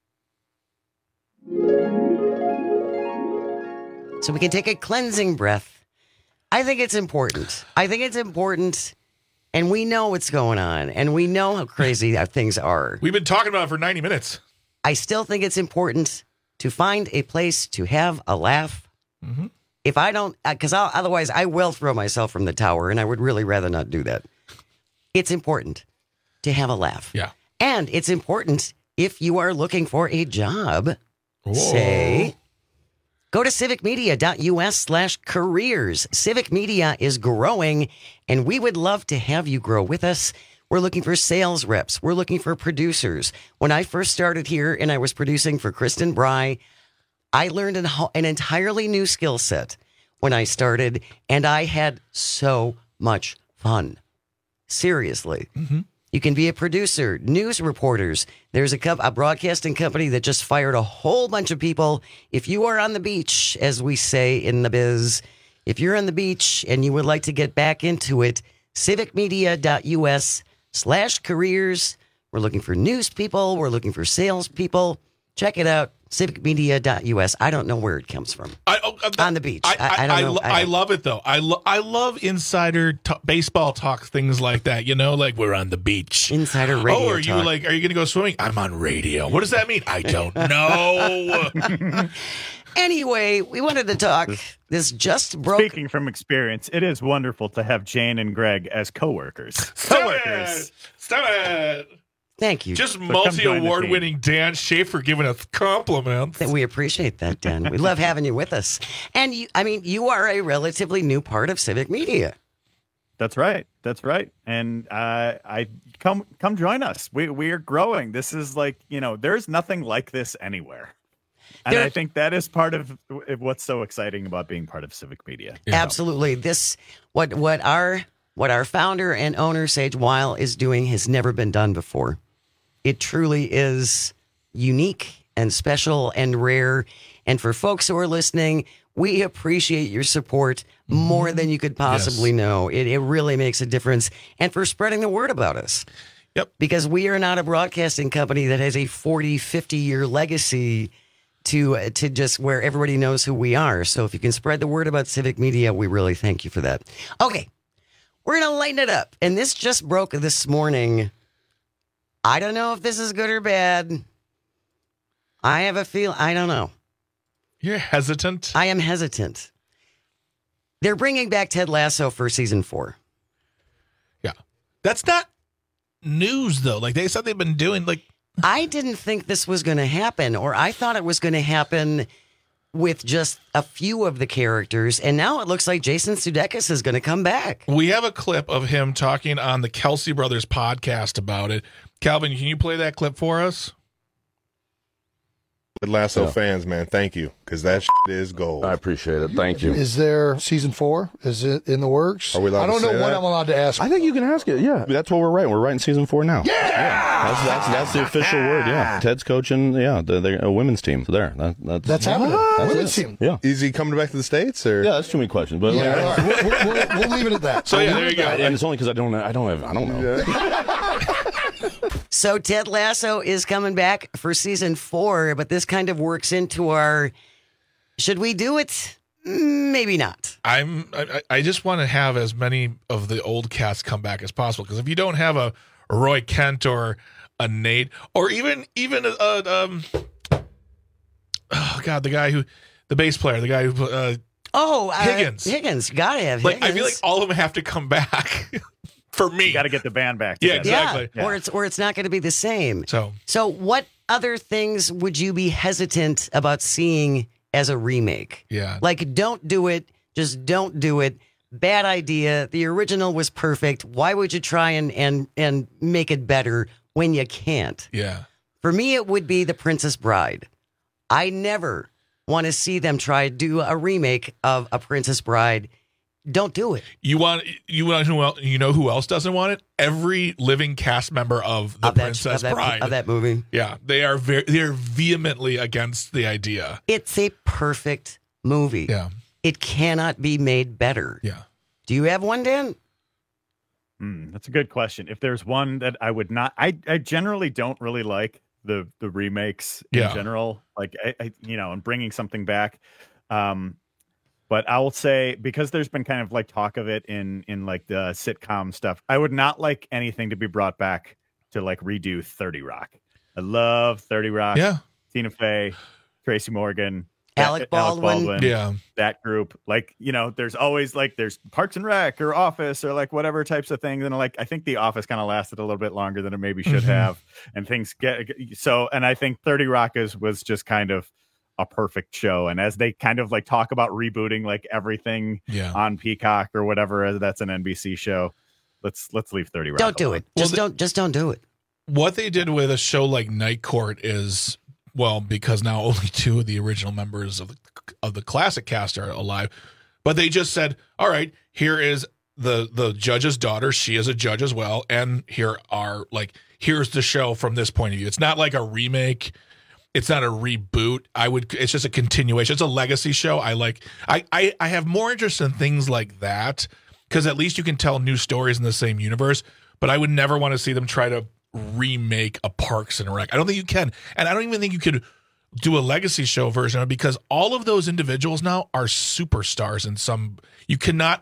So we can take a cleansing breath. I think it's important. I think it's important, and we know what's going on, and we know how crazy things are. We've been talking about it for ninety minutes. I still think it's important to find a place to have a laugh. Mm-hmm. If I don't, because otherwise I will throw myself from the tower, and I would really rather not do that. It's important to have a laugh. Yeah. And it's important if you are looking for a job, Whoa. say... Go to civicmedia.us slash careers. Civic Media is growing, and we would love to have you grow with us. We're looking for sales reps. We're looking for producers. When I first started here and I was producing for Kristen Bry, I learned an, an entirely new skill set when I started, and I had so much fun. Seriously. Mm-hmm. You can be a producer, news reporters. There's a, co- a broadcasting company that just fired a whole bunch of people. If you are on the beach, as we say in the biz, if you're on the beach and you would like to get back into it, civicmedia.us slash careers. We're looking for news people. We're looking for sales people. Check it out. civicmedia.us. I don't know where it comes from. I, oh, uh, on the beach. I, I, I don't I, know. lo- I, I love it, though. I, lo- I love insider t- baseball talk, things like that. You know, like we're on the beach. Insider radio Oh, are you talk. like, are you going to go swimming? I'm on radio. What does that mean? I don't know. Anyway, we wanted to talk. This just broke. Speaking from experience, it is wonderful to have Jane and Greg as coworkers. Stop Coworkers. it. Stop it. Thank you. Just So come join the multi-award team. winning Dan Schaefer giving us compliments. We appreciate that, Dan. We love having you with us. And you, I mean, you are a relatively new part of Civic Media. That's right. That's right. And uh, I come come join us. We we are growing. This is like, you know, there's nothing like this anywhere. And There- I think that is part of what's so exciting about being part of Civic Media. Absolutely. This what what our what our founder and owner Sage Weil is doing has never been done before. It truly is unique and special and rare. And for folks who are listening, we appreciate your support more than you could possibly Yes. know. It, it really makes a difference. And for spreading the word about us. Yep. Because we are not a broadcasting company that has a forty, fifty year legacy to uh, to just where everybody knows who we are. So if you can spread the word about Civic Media, we really thank you for that. Okay. We're going to lighten it up. And this just broke this morning. I don't know if this is good or bad. I have a feel. I don't know. You're hesitant. I am hesitant. They're bringing back Ted Lasso for season four. Yeah. That's not news, though. Like they said they've been doing, like. I didn't think this was going to happen, or I thought it was going to happen with just a few of the characters. And now it looks like Jason Sudeikis is going to come back. We have a clip of him talking on the Kelsey Brothers podcast about it. Calvin, can you play that clip for us? Ted Lasso Yeah. fans, man, thank you, because that shit is gold. I appreciate it. Thank you. Is there season four? Is it in the works? Are we allowed I don't to know say what that? I'm allowed to ask. I think you can ask it. Yeah, that's what we're writing. We're writing season four now. Yeah, that's that's, that's the official word. Yeah, Ted's coaching. Yeah, the, they're a women's team. So there, that, that's That's happening. That's Women's it. team. Yeah, Is he coming back to the States or? yeah. That's too many questions, but Yeah, all right. we'll, we'll, we'll, we'll leave it at that. So yeah, there you go. and it's only because I don't. I don't have. I don't know. So Ted Lasso is coming back for season four, but this kind of works into our, should we do it? Maybe not. I'm. I, I just want to have as many of the old cast come back as possible, because if you don't have a Roy Kent or a Nate or even even a, a um, oh god, the guy who, the bass player, the guy who uh, Oh, uh, Higgins. Higgins, gotta have like Higgins. I feel like all of them have to come back for me. Got to get the band back. Yeah, together. exactly. Yeah, or it's or it's not going to be the same. So, so what other things would you be hesitant about seeing as a remake? Yeah, like don't do it. Just don't do it. Bad idea. The original was perfect. Why would you try and and and make it better when you can't? Yeah. For me, it would be The Princess Bride. I never want to see them try to do a remake of A Princess Bride. Don't do it. You want you want who else, you know who else doesn't want it? Every living cast member of The Of that- Princess of that- Bride of that movie. Yeah, they are very they're vehemently against the idea. It's a perfect movie. Yeah. It cannot be made better. Yeah. Do you have one, Dan? Hmm, that's a good question. If there's one that I would not, I I generally don't really like the the remakes in Yeah. general. Like I, I you know, and bringing something back. Um, but I will say, because there's been kind of like talk of it in in like the sitcom stuff, I would not like anything to be brought back to like redo thirty Rock. I love thirty Rock. Yeah. Tina Fey, Tracy Morgan. Alec Baldwin. Yeah. That group, like, you know, there's always like there's Parks and Rec or Office or like whatever types of things, and like I think The Office kind of lasted a little bit longer than it maybe should Mhm. have, and things get so. And I think thirty Rock is was just kind of a perfect show, and as they kind of like talk about rebooting like everything Yeah. on Peacock or whatever, that's an N B C show. Let's let's leave thirty Rock. Don't do alone. it. Just don't. Just don't do it. What they did with a show like Night Court is, well, because now only two of the original members of the, of the classic cast are alive, but they just said, all right, here is the the judge's daughter. She is a judge as well, and here are like here's the show from this point of view. It's not like a remake. It's not a reboot. I would. It's just a continuation. It's a legacy show. I like. I I, I have more interest in things like that, because at least you can tell new stories in the same universe. But I would never want to see them try to remake a Parks and Rec. I don't think you can, and I don't even think you could do a legacy show version of it, because all of those individuals now are superstars in some. You cannot.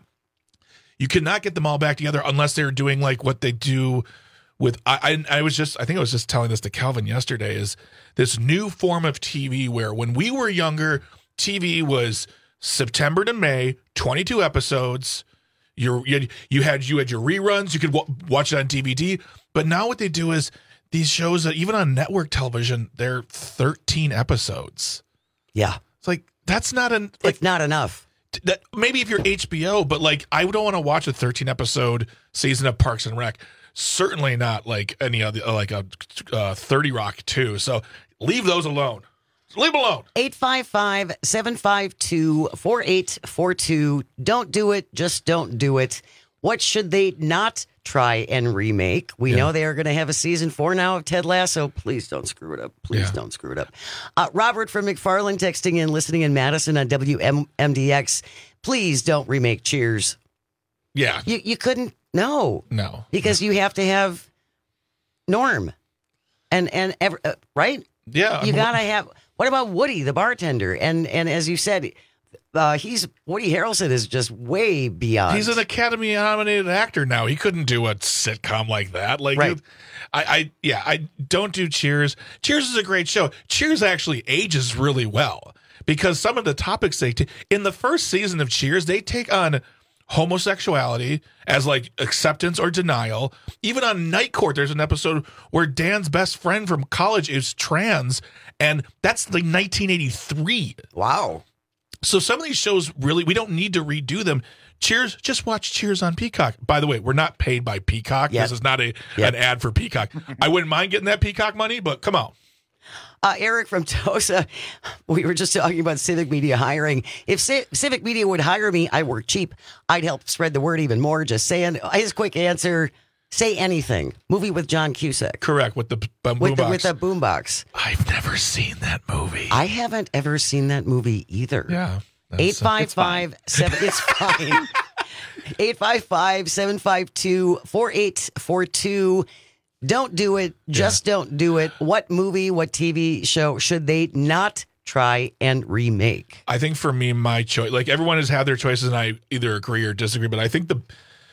You cannot get them all back together unless they're doing like what they do with. I, I I was just I think I was just telling this to Calvin yesterday, is this new form of T V where when we were younger, T V was September to May, twenty-two episodes. You you had, you had you had your reruns. You could w- watch it on D V D. But now what they do is these shows that even on network television, they're thirteen episodes. Yeah, it's like that's not an. Like, it's not enough. That maybe if you're H B O, but like I don't want to watch a thirteen episode season of Parks and Rec. Certainly not like any other, like a uh, thirty Rock too. So leave those alone. Leave them alone. eight five five, seven five two, four eight four two. Don't do it. Just don't do it. What should they not try and remake? We Yeah. know they are going to have a season four now of Ted Lasso. Please don't screw it up. Please Yeah. don't screw it up. Uh, Robert from McFarland texting in, listening in Madison on W M D X. Please don't remake Cheers. Yeah. You, you couldn't. No. No. Because you have to have Norm. And, and ever, uh, right? Yeah. You got to have. What about Woody, the bartender? And and as you said, uh, he's Woody Harrelson is just way beyond. He's an Academy nominated actor now. He couldn't do a sitcom like that. Like, Right. I, I, yeah, I don't do Cheers. Cheers is a great show. Cheers actually ages really well, because some of the topics they t- in the first season of Cheers, they take on homosexuality as like acceptance or denial. Even on Night Court, there's an episode where Dan's best friend from college is trans, and that's like nineteen eighty-three. Wow. So some of these shows really, we don't need to redo them. Cheers, just watch Cheers on Peacock. By the way, we're not paid by Peacock. Yep. This is not a Yep. an ad for Peacock. I wouldn't mind getting that Peacock money, but come on. Uh, Eric from Tosa, we were just talking about Civic Media hiring. If C- Civic Media would hire me, I work cheap. I'd help spread the word even more. Just saying. His quick answer, say anything. Movie with John Cusack. Correct, with the b- boombox. With the, with the boombox. I've never seen that movie. I haven't ever seen that movie either. Yeah. eight five five seven It's fine. eight five five, seven five two, four eight four two. Don't do it. Just yeah. don't do it. What movie, what T V show should they not try and remake? I think for me, my choice, like everyone has had their choices and I either agree or disagree, but I think the,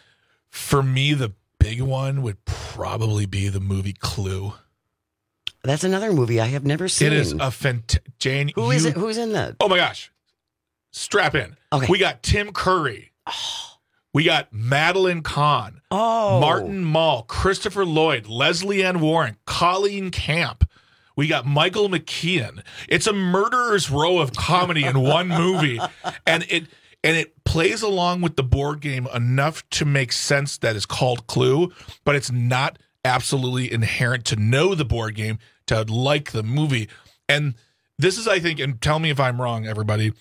for me, the big one would probably be the movie Clue. That's another movie I have never seen. It is a fantastic, Jane. Who you, is it? Who's in that? Oh my gosh. Strap in. Okay. We got Tim Curry. Oh. We got Madeline Kahn, oh. Martin Mull, Christopher Lloyd, Leslie Ann Warren, Colleen Camp. We got Michael McKean. It's a murderer's row of comedy in one movie, and it and it plays along with the board game enough to make sense that it's called Clue, but it's not absolutely inherent to know the board game to like the movie. And this is, I think, and tell me if I'm wrong, everybody.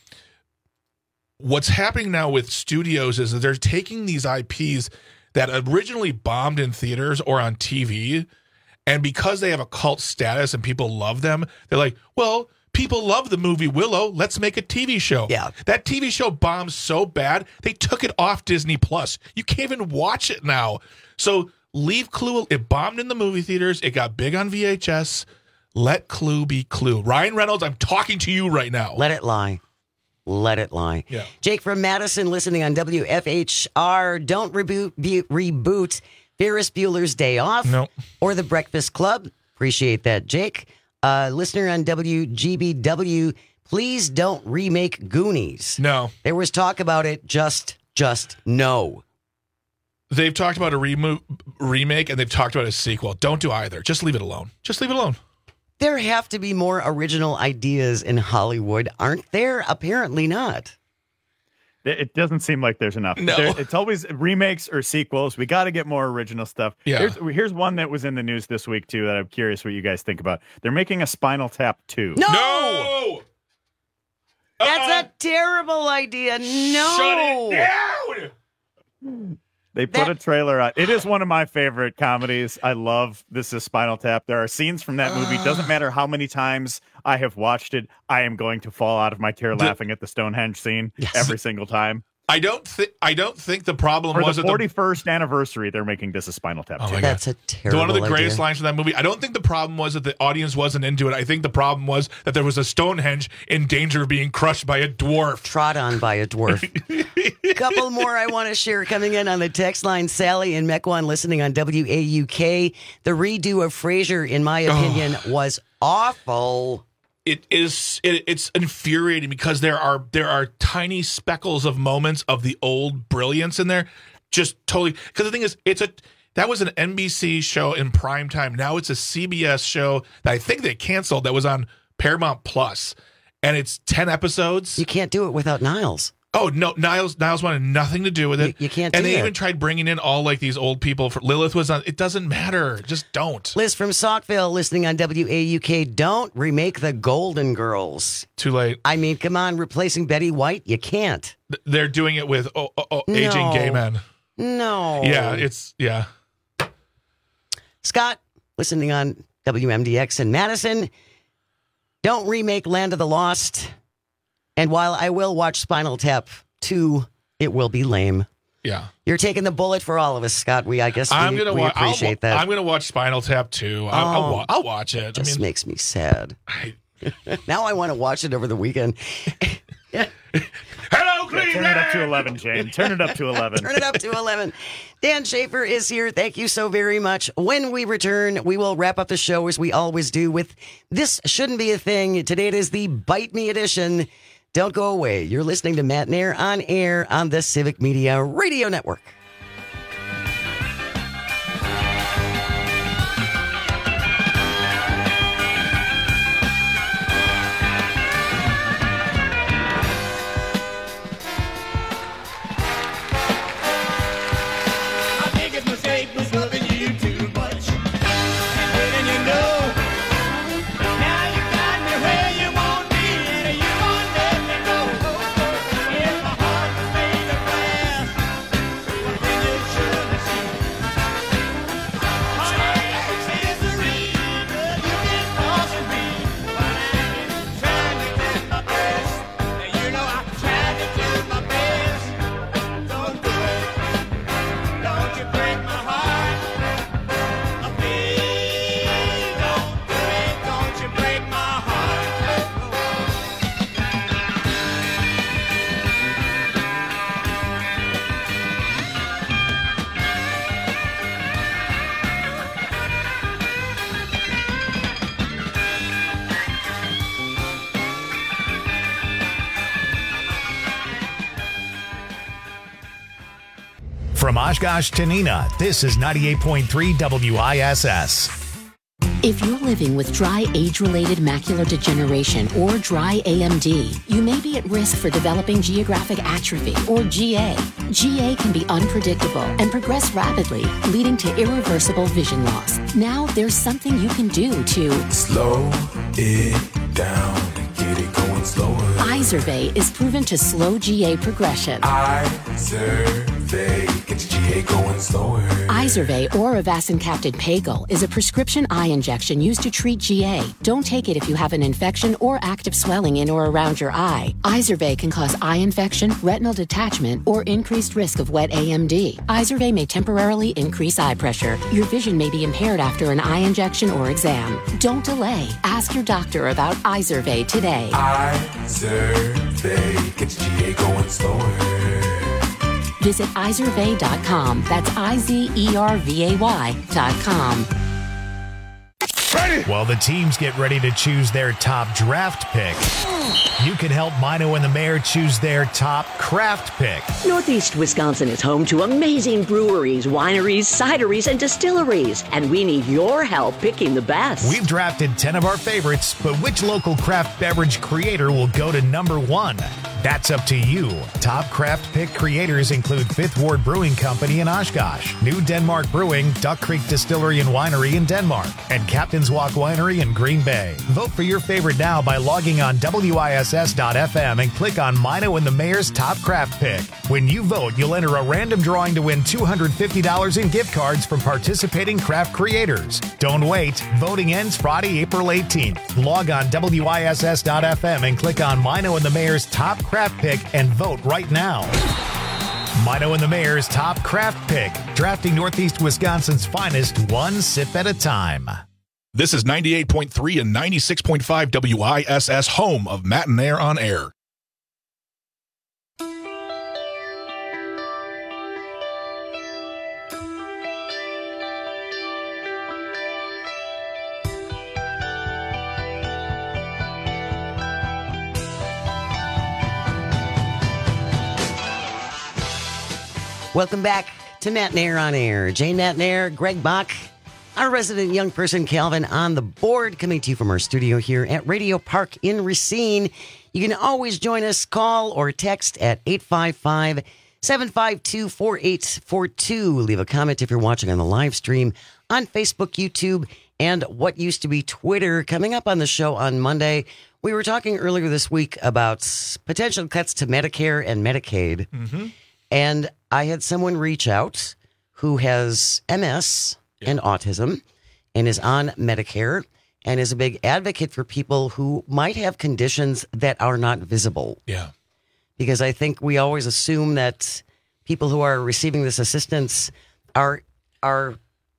What's happening now with studios is that they're taking these I Ps that originally bombed in theaters or on T V, and because they have a cult status and people love them, they're like, well, people love the movie Willow. Let's make a T V show. Yeah. That T V show bombed so bad, they took it off Disney Plus. You can't even watch it now. So leave Clue. It bombed in the movie theaters. It got big on V H S. Let Clue be Clue. Ryan Reynolds, I'm talking to you right now. Let it lie. Let it lie. Yeah. Jake from Madison listening on W F H R. Don't reboot bu- reboot Ferris Bueller's Day Off no. or The Breakfast Club. Appreciate that, Jake. Uh, listener on W G B W, please don't remake Goonies. No. There was talk about it. Just, just no. They've talked about a remo- remake and they've talked about a sequel. Don't do either. Just leave it alone. Just leave it alone. There have to be more original ideas in Hollywood, aren't there? Apparently not. It doesn't seem like there's enough. No. There, it's always remakes or sequels. We got to get more original stuff. Yeah. Here's, here's one that was in the news this week, too, that I'm curious what you guys think about. They're making a Spinal Tap two. No! No! That's Uh-uh. a terrible idea. No! Shut it down! They put That- a trailer out. It is one of my favorite comedies. I love This Is Spinal Tap. There are scenes from that movie. Doesn't matter how many times I have watched it, I am going to fall out of my chair The- laughing at the Stonehenge scene Yes. every single time. I don't think I don't think the problem For was the that the forty-first anniversary, they're making This Is Spinal Tap Oh two. my God. That's a terrible one of the greatest idea. lines from that movie. I don't think the problem was that the audience wasn't into it. I think the problem was that there was a Stonehenge in danger of being crushed by a dwarf. Trod on by a dwarf. Couple more I want to share coming in on the text line. Sally in Mequon listening on W A U K. The redo of Frasier, in my opinion, was awful. It is it, it's infuriating because there are there are tiny speckles of moments of the old brilliance in there. Just totally, because the thing is, it's a that was an N B C show in prime time. Now it's a C B S show that I think they canceled that was on Paramount Plus, and it's ten episodes. You can't do it without Niles. Oh no, Niles Niles wanted nothing to do with it. You, you can't and do they that. even tried bringing in all like these old people. For Lilith was on. It doesn't matter. Just don't. Liz from Saukville listening on W A U K. Don't remake the Golden Girls. Too late. I mean, come on, replacing Betty White? You can't. They're doing it with oh, oh, oh, aging No. gay men. No. Yeah, it's yeah. Scott, listening on W M D X in Madison. Don't remake Land of the Lost. And while I will watch Spinal Tap two, it will be lame. Yeah. You're taking the bullet for all of us, Scott. We, I guess, we, I'm gonna we wa- appreciate I'll, that. I'm gonna watch Spinal Tap too. I'll, I'll, Oh, wa- I'll watch it. Just I mean, makes me sad. I, Now I want to watch it over the weekend. Hello, Cleveland. Turn it up to eleven, Jane. Turn it up to eleven. Turn it up to eleven. Dan Schaefer is here. Thank you so very much. When we return, we will wrap up the show as we always do with This Shouldn't Be a Thing. Today it is the Bite Me edition. Don't go away. You're listening to Matt Nair on air on the Civic Media Radio Network. My biggest mistake was loving you too much. And when you know, now From Oshkosh to Neenah, this is ninety-eight point three W I S S. If you're living with dry age-related macular degeneration or dry A M D, you may be at risk for developing geographic atrophy or G A. G A can be unpredictable and progress rapidly, leading to irreversible vision loss. Now there's something you can do to slow it down and get it going slower. Izervay is proven to slow G A progression. Izervay gets G A going slower. Izervay or avacincaptad pagel is a prescription eye injection used to treat G A. Don't take it if you have an infection or active swelling in or around your eye. Izervay can cause eye infection, retinal detachment, or increased risk of wet A M D. Izervay may temporarily increase eye pressure. Your vision may be impaired after an eye injection or exam. Don't delay. Ask your doctor about Izervay today. Izervay gets G A going slower. Visit Izervay dot com. That's I Z E R V A Y dot com. While the teams get ready to choose their top draft pick, you can help Mino and the Mayor choose their top craft pick. Northeast Wisconsin is home to amazing breweries, wineries, cideries, and distilleries, and we need your help picking the best. We've drafted ten of our favorites, but which local craft beverage creator will go to number one? That's up to you. Top craft pick creators include Fifth Ward Brewing Company in Oshkosh, New Denmark Brewing, Duck Creek Distillery and Winery in Denmark, and Captain's Walk Winery in Green Bay. Vote for your favorite now by logging on W I S S dot F M and click on Mino and the Mayor's Top Craft Pick. When you vote, you'll enter a random drawing to win two hundred fifty dollars in gift cards from participating craft creators. Don't wait. Voting ends Friday, April eighteenth. Log on W I S S dot F M and click on Mino and the Mayor's Top Craft Pick and vote right now. Mino and the Mayor's Top Craft Pick, drafting Northeast Wisconsin's finest one sip at a time. This is ninety-eight point three and ninety-six point five W I S S, home of Matt and Nair on Air. Welcome back to Matt Nair on Air. Jane Matt Nair, Greg Bach, our resident young person, Calvin, on the board, coming to you from our studio here at Radio Park in Racine. You can always join us, call or text at eight five five, seven five two, four eight four two. Leave a comment if you're watching on the live stream on Facebook, YouTube, and what used to be Twitter. Coming up on the show on Monday, we were talking earlier this week about potential cuts to Medicare and Medicaid. Mm-hmm. And I had someone reach out who has M S yeah. and autism and is on Medicare and is a big advocate for people who might have conditions that are not visible. Yeah. Because I think we always assume that people who are receiving this assistance are are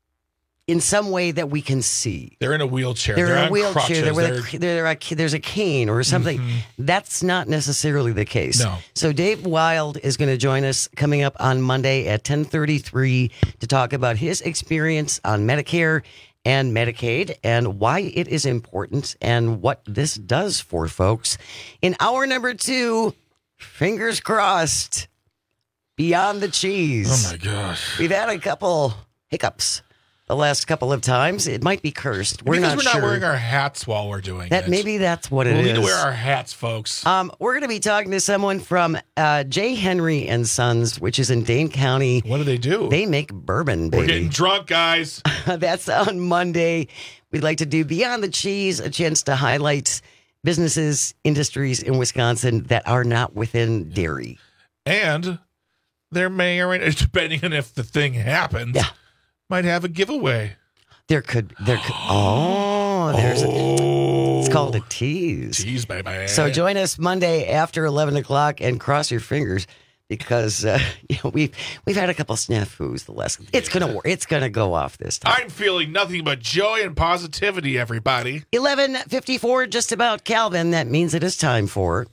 in some way that we can see. They're in a wheelchair. They're, They're in on a wheelchair. crutches. They're with They're... a, they're a, there's a cane or something. Mm-hmm. That's not necessarily the case. No. So Dave Wild is going to join us coming up on Monday at ten thirty-three to talk about his experience on Medicare and Medicaid and why it is important and what this does for folks. In hour number two, fingers crossed, Beyond the Cheese. Oh, my gosh. We've had a couple hiccups the last couple of times. It might be cursed. We're because not we're not sure. wearing our hats while we're doing that. it. Maybe that's what it we'll is. We need to wear our hats, folks. Um, we're going to be talking to someone from uh, J. Henry and Sons, which is in Dane County. What do they do? They make bourbon, baby. We're getting drunk, guys. That's on Monday. We'd like to do Beyond the Cheese, a chance to highlight businesses, industries in Wisconsin that are not within dairy. And there may or may, depending on if the thing happens, yeah. might have a giveaway. There could, there could, oh, there's oh. a, it's called a tease. Tease, baby. So join us Monday after eleven o'clock and cross your fingers because, uh, you know, we've, we've had a couple snafus the last, it's going to work. It's going to go off this time. I'm feeling nothing but joy and positivity, everybody. eleven fifty-four, just about Calvin. That means it is time for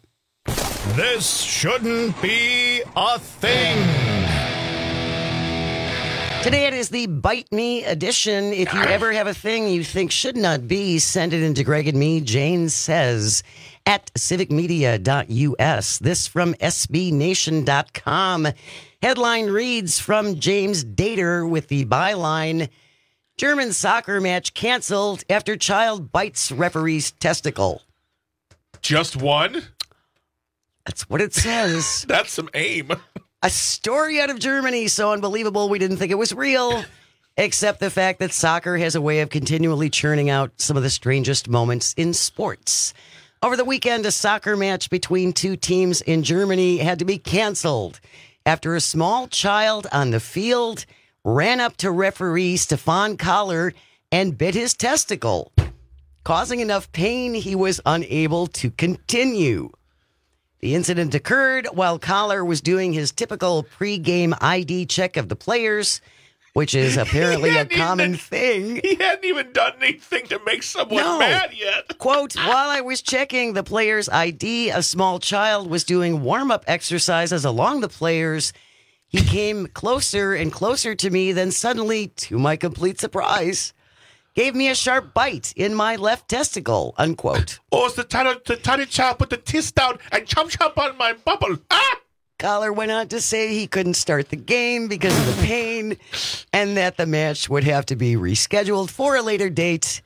This Shouldn't Be a Thing. Today it is the Bite Me edition. If you ever have a thing you think should not be, send it into Greg and me, Jane Says, at civic media dot U S. This from S B nation dot com. Headline reads from James Dater with the byline, German soccer match canceled after child bites referee's testicle. Just one? That's what it says. That's some aim. A story out of Germany so unbelievable we didn't think it was real, except the fact that soccer has a way of continually churning out some of the strangest moments in sports. Over the weekend, a soccer match between two teams in Germany had to be canceled after a small child on the field ran up to referee Stefan Kahler and bit his testicle, causing enough pain he was unable to continue. The incident occurred while Kahler was doing his typical pre-game I D check of the players, which is apparently a common even, thing. He hadn't even done anything to make someone No. mad yet. Quote, while I was checking the player's I D, a small child was doing warm-up exercises along the players. He came closer and closer to me, then suddenly, to my complete surprise, gave me a sharp bite in my left testicle, unquote. Oh, it's the tiny, the tiny child put the teeth down and chomp chomp on my bubble. Ah! Kahler went on to say he couldn't start the game because of the pain and that the match would have to be rescheduled for a later date.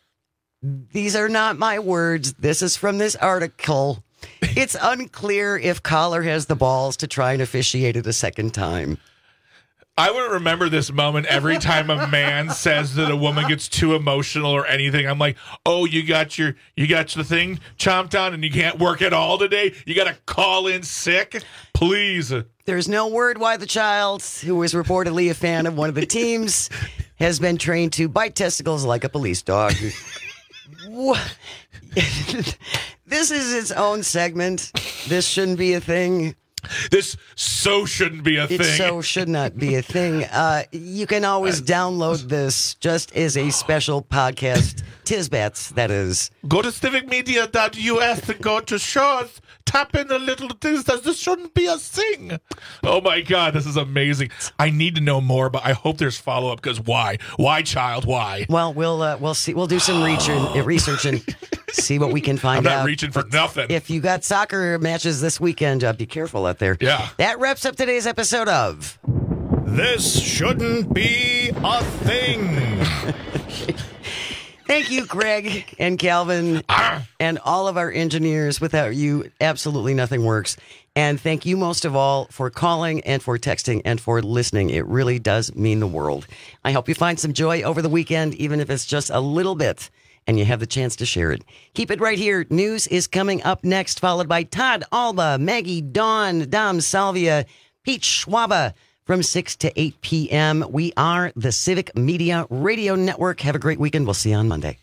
These are not my words. This is from this article. It's unclear if Kahler has the balls to try and officiate it a second time. I would remember this moment every time a man says that a woman gets too emotional or anything. I'm like, oh, you got your you got the thing chomped on and you can't work at all today? You got to call in sick? Please. There's no word why the child, who was reportedly a fan of one of the teams, has been trained to bite testicles like a police dog. This is its own segment. This shouldn't be a thing. This so shouldn't be a It thing. so should not be a thing. Uh, you can always download this just as a special podcast. Tisbats, that is. Go to civic media dot U S and go to shows. Tap in the little things that this shouldn't be a thing. Oh my God, this is amazing. I need to know more, but I hope there's follow up because why? Why, child? Why? Well, we'll uh, we'll see. We'll do some research, research and see what we can find I'm not out. reaching for nothing. If you got soccer matches this weekend, uh, be careful out there. Yeah. That wraps up today's episode of This Shouldn't Be a Thing. Thank you, Greg and Calvin, and all of our engineers. Without you, absolutely nothing works. And thank you most of all for calling and for texting and for listening. It really does mean the world. I hope you find some joy over the weekend, even if it's just a little bit, and you have the chance to share it. Keep it right here. News is coming up next, followed by Todd Alba, Maggie Dawn, Dom Salvia, Pete Schwaba. From six to eight p.m., we are the Civic Media Radio Network. Have a great weekend. We'll see you on Monday.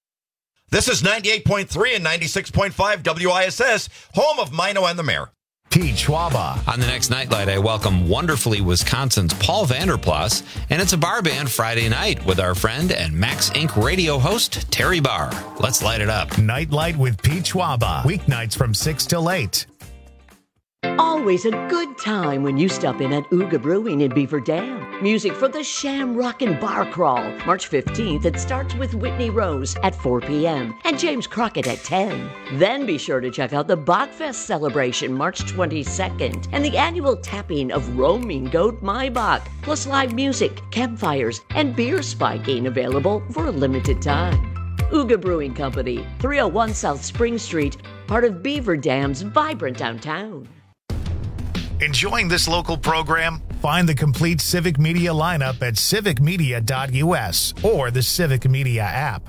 This is ninety-eight point three and ninety-six point five W I S S, home of Mino and the Mayor. Pete Schwaba. On the next Nightlight, I welcome Wonderfully Wisconsin's Paul Vanderplas, and it's a bar band Friday night with our friend and Max Incorporated radio host, Terry Barr. Let's light it up. Nightlight with Pete Schwaba. Weeknights from six till eight. Always a good time when you stop in at Ooga Brewing in Beaver Dam. Music for the Shamrockin' Bar Crawl. March fifteenth, it starts with Whitney Rose at four p.m. and James Crockett at ten. Then be sure to check out the Bachfest celebration March twenty-second and the annual tapping of Roaming Goat Maibach, plus live music, campfires, and beer spiking available for a limited time. Ooga Brewing Company, three oh one South Spring Street, part of Beaver Dam's vibrant downtown. Enjoying this local program? Find the complete Civic Media lineup at civic media dot u s or the Civic Media app.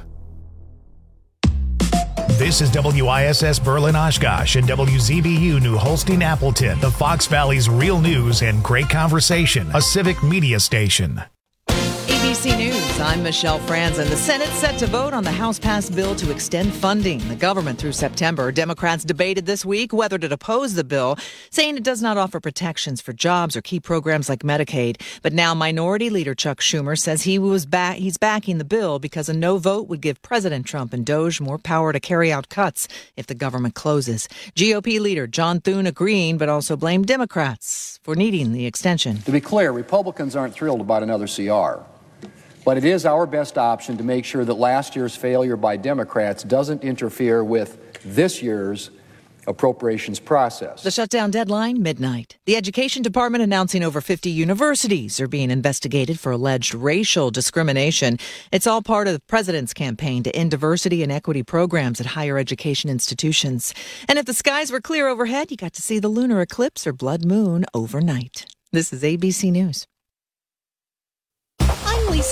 This is W I S S Berlin Oshkosh and W Z B U New Holstein Appleton, the Fox Valley's real news and great conversation, a Civic Media station. A B C News, I'm Michelle Franzen. The Senate's set to vote on the House-passed bill to extend funding the government through September. Democrats debated this week whether to oppose the bill, saying it does not offer protections for jobs or key programs like Medicaid. But now Minority Leader Chuck Schumer says he was back, he's backing the bill because a no vote would give President Trump and Doge more power to carry out cuts if the government closes. G O P leader John Thune agreeing, but also blamed Democrats for needing the extension. To be clear, Republicans aren't thrilled about another C R. But it is our best option to make sure that last year's failure by Democrats doesn't interfere with this year's appropriations process. The shutdown deadline, midnight. The Education Department announcing over fifty universities are being investigated for alleged racial discrimination. It's all part of the president's campaign to end diversity and equity programs at higher education institutions. And if the skies were clear overhead, you got to see the lunar eclipse or blood moon overnight. This is A B C News.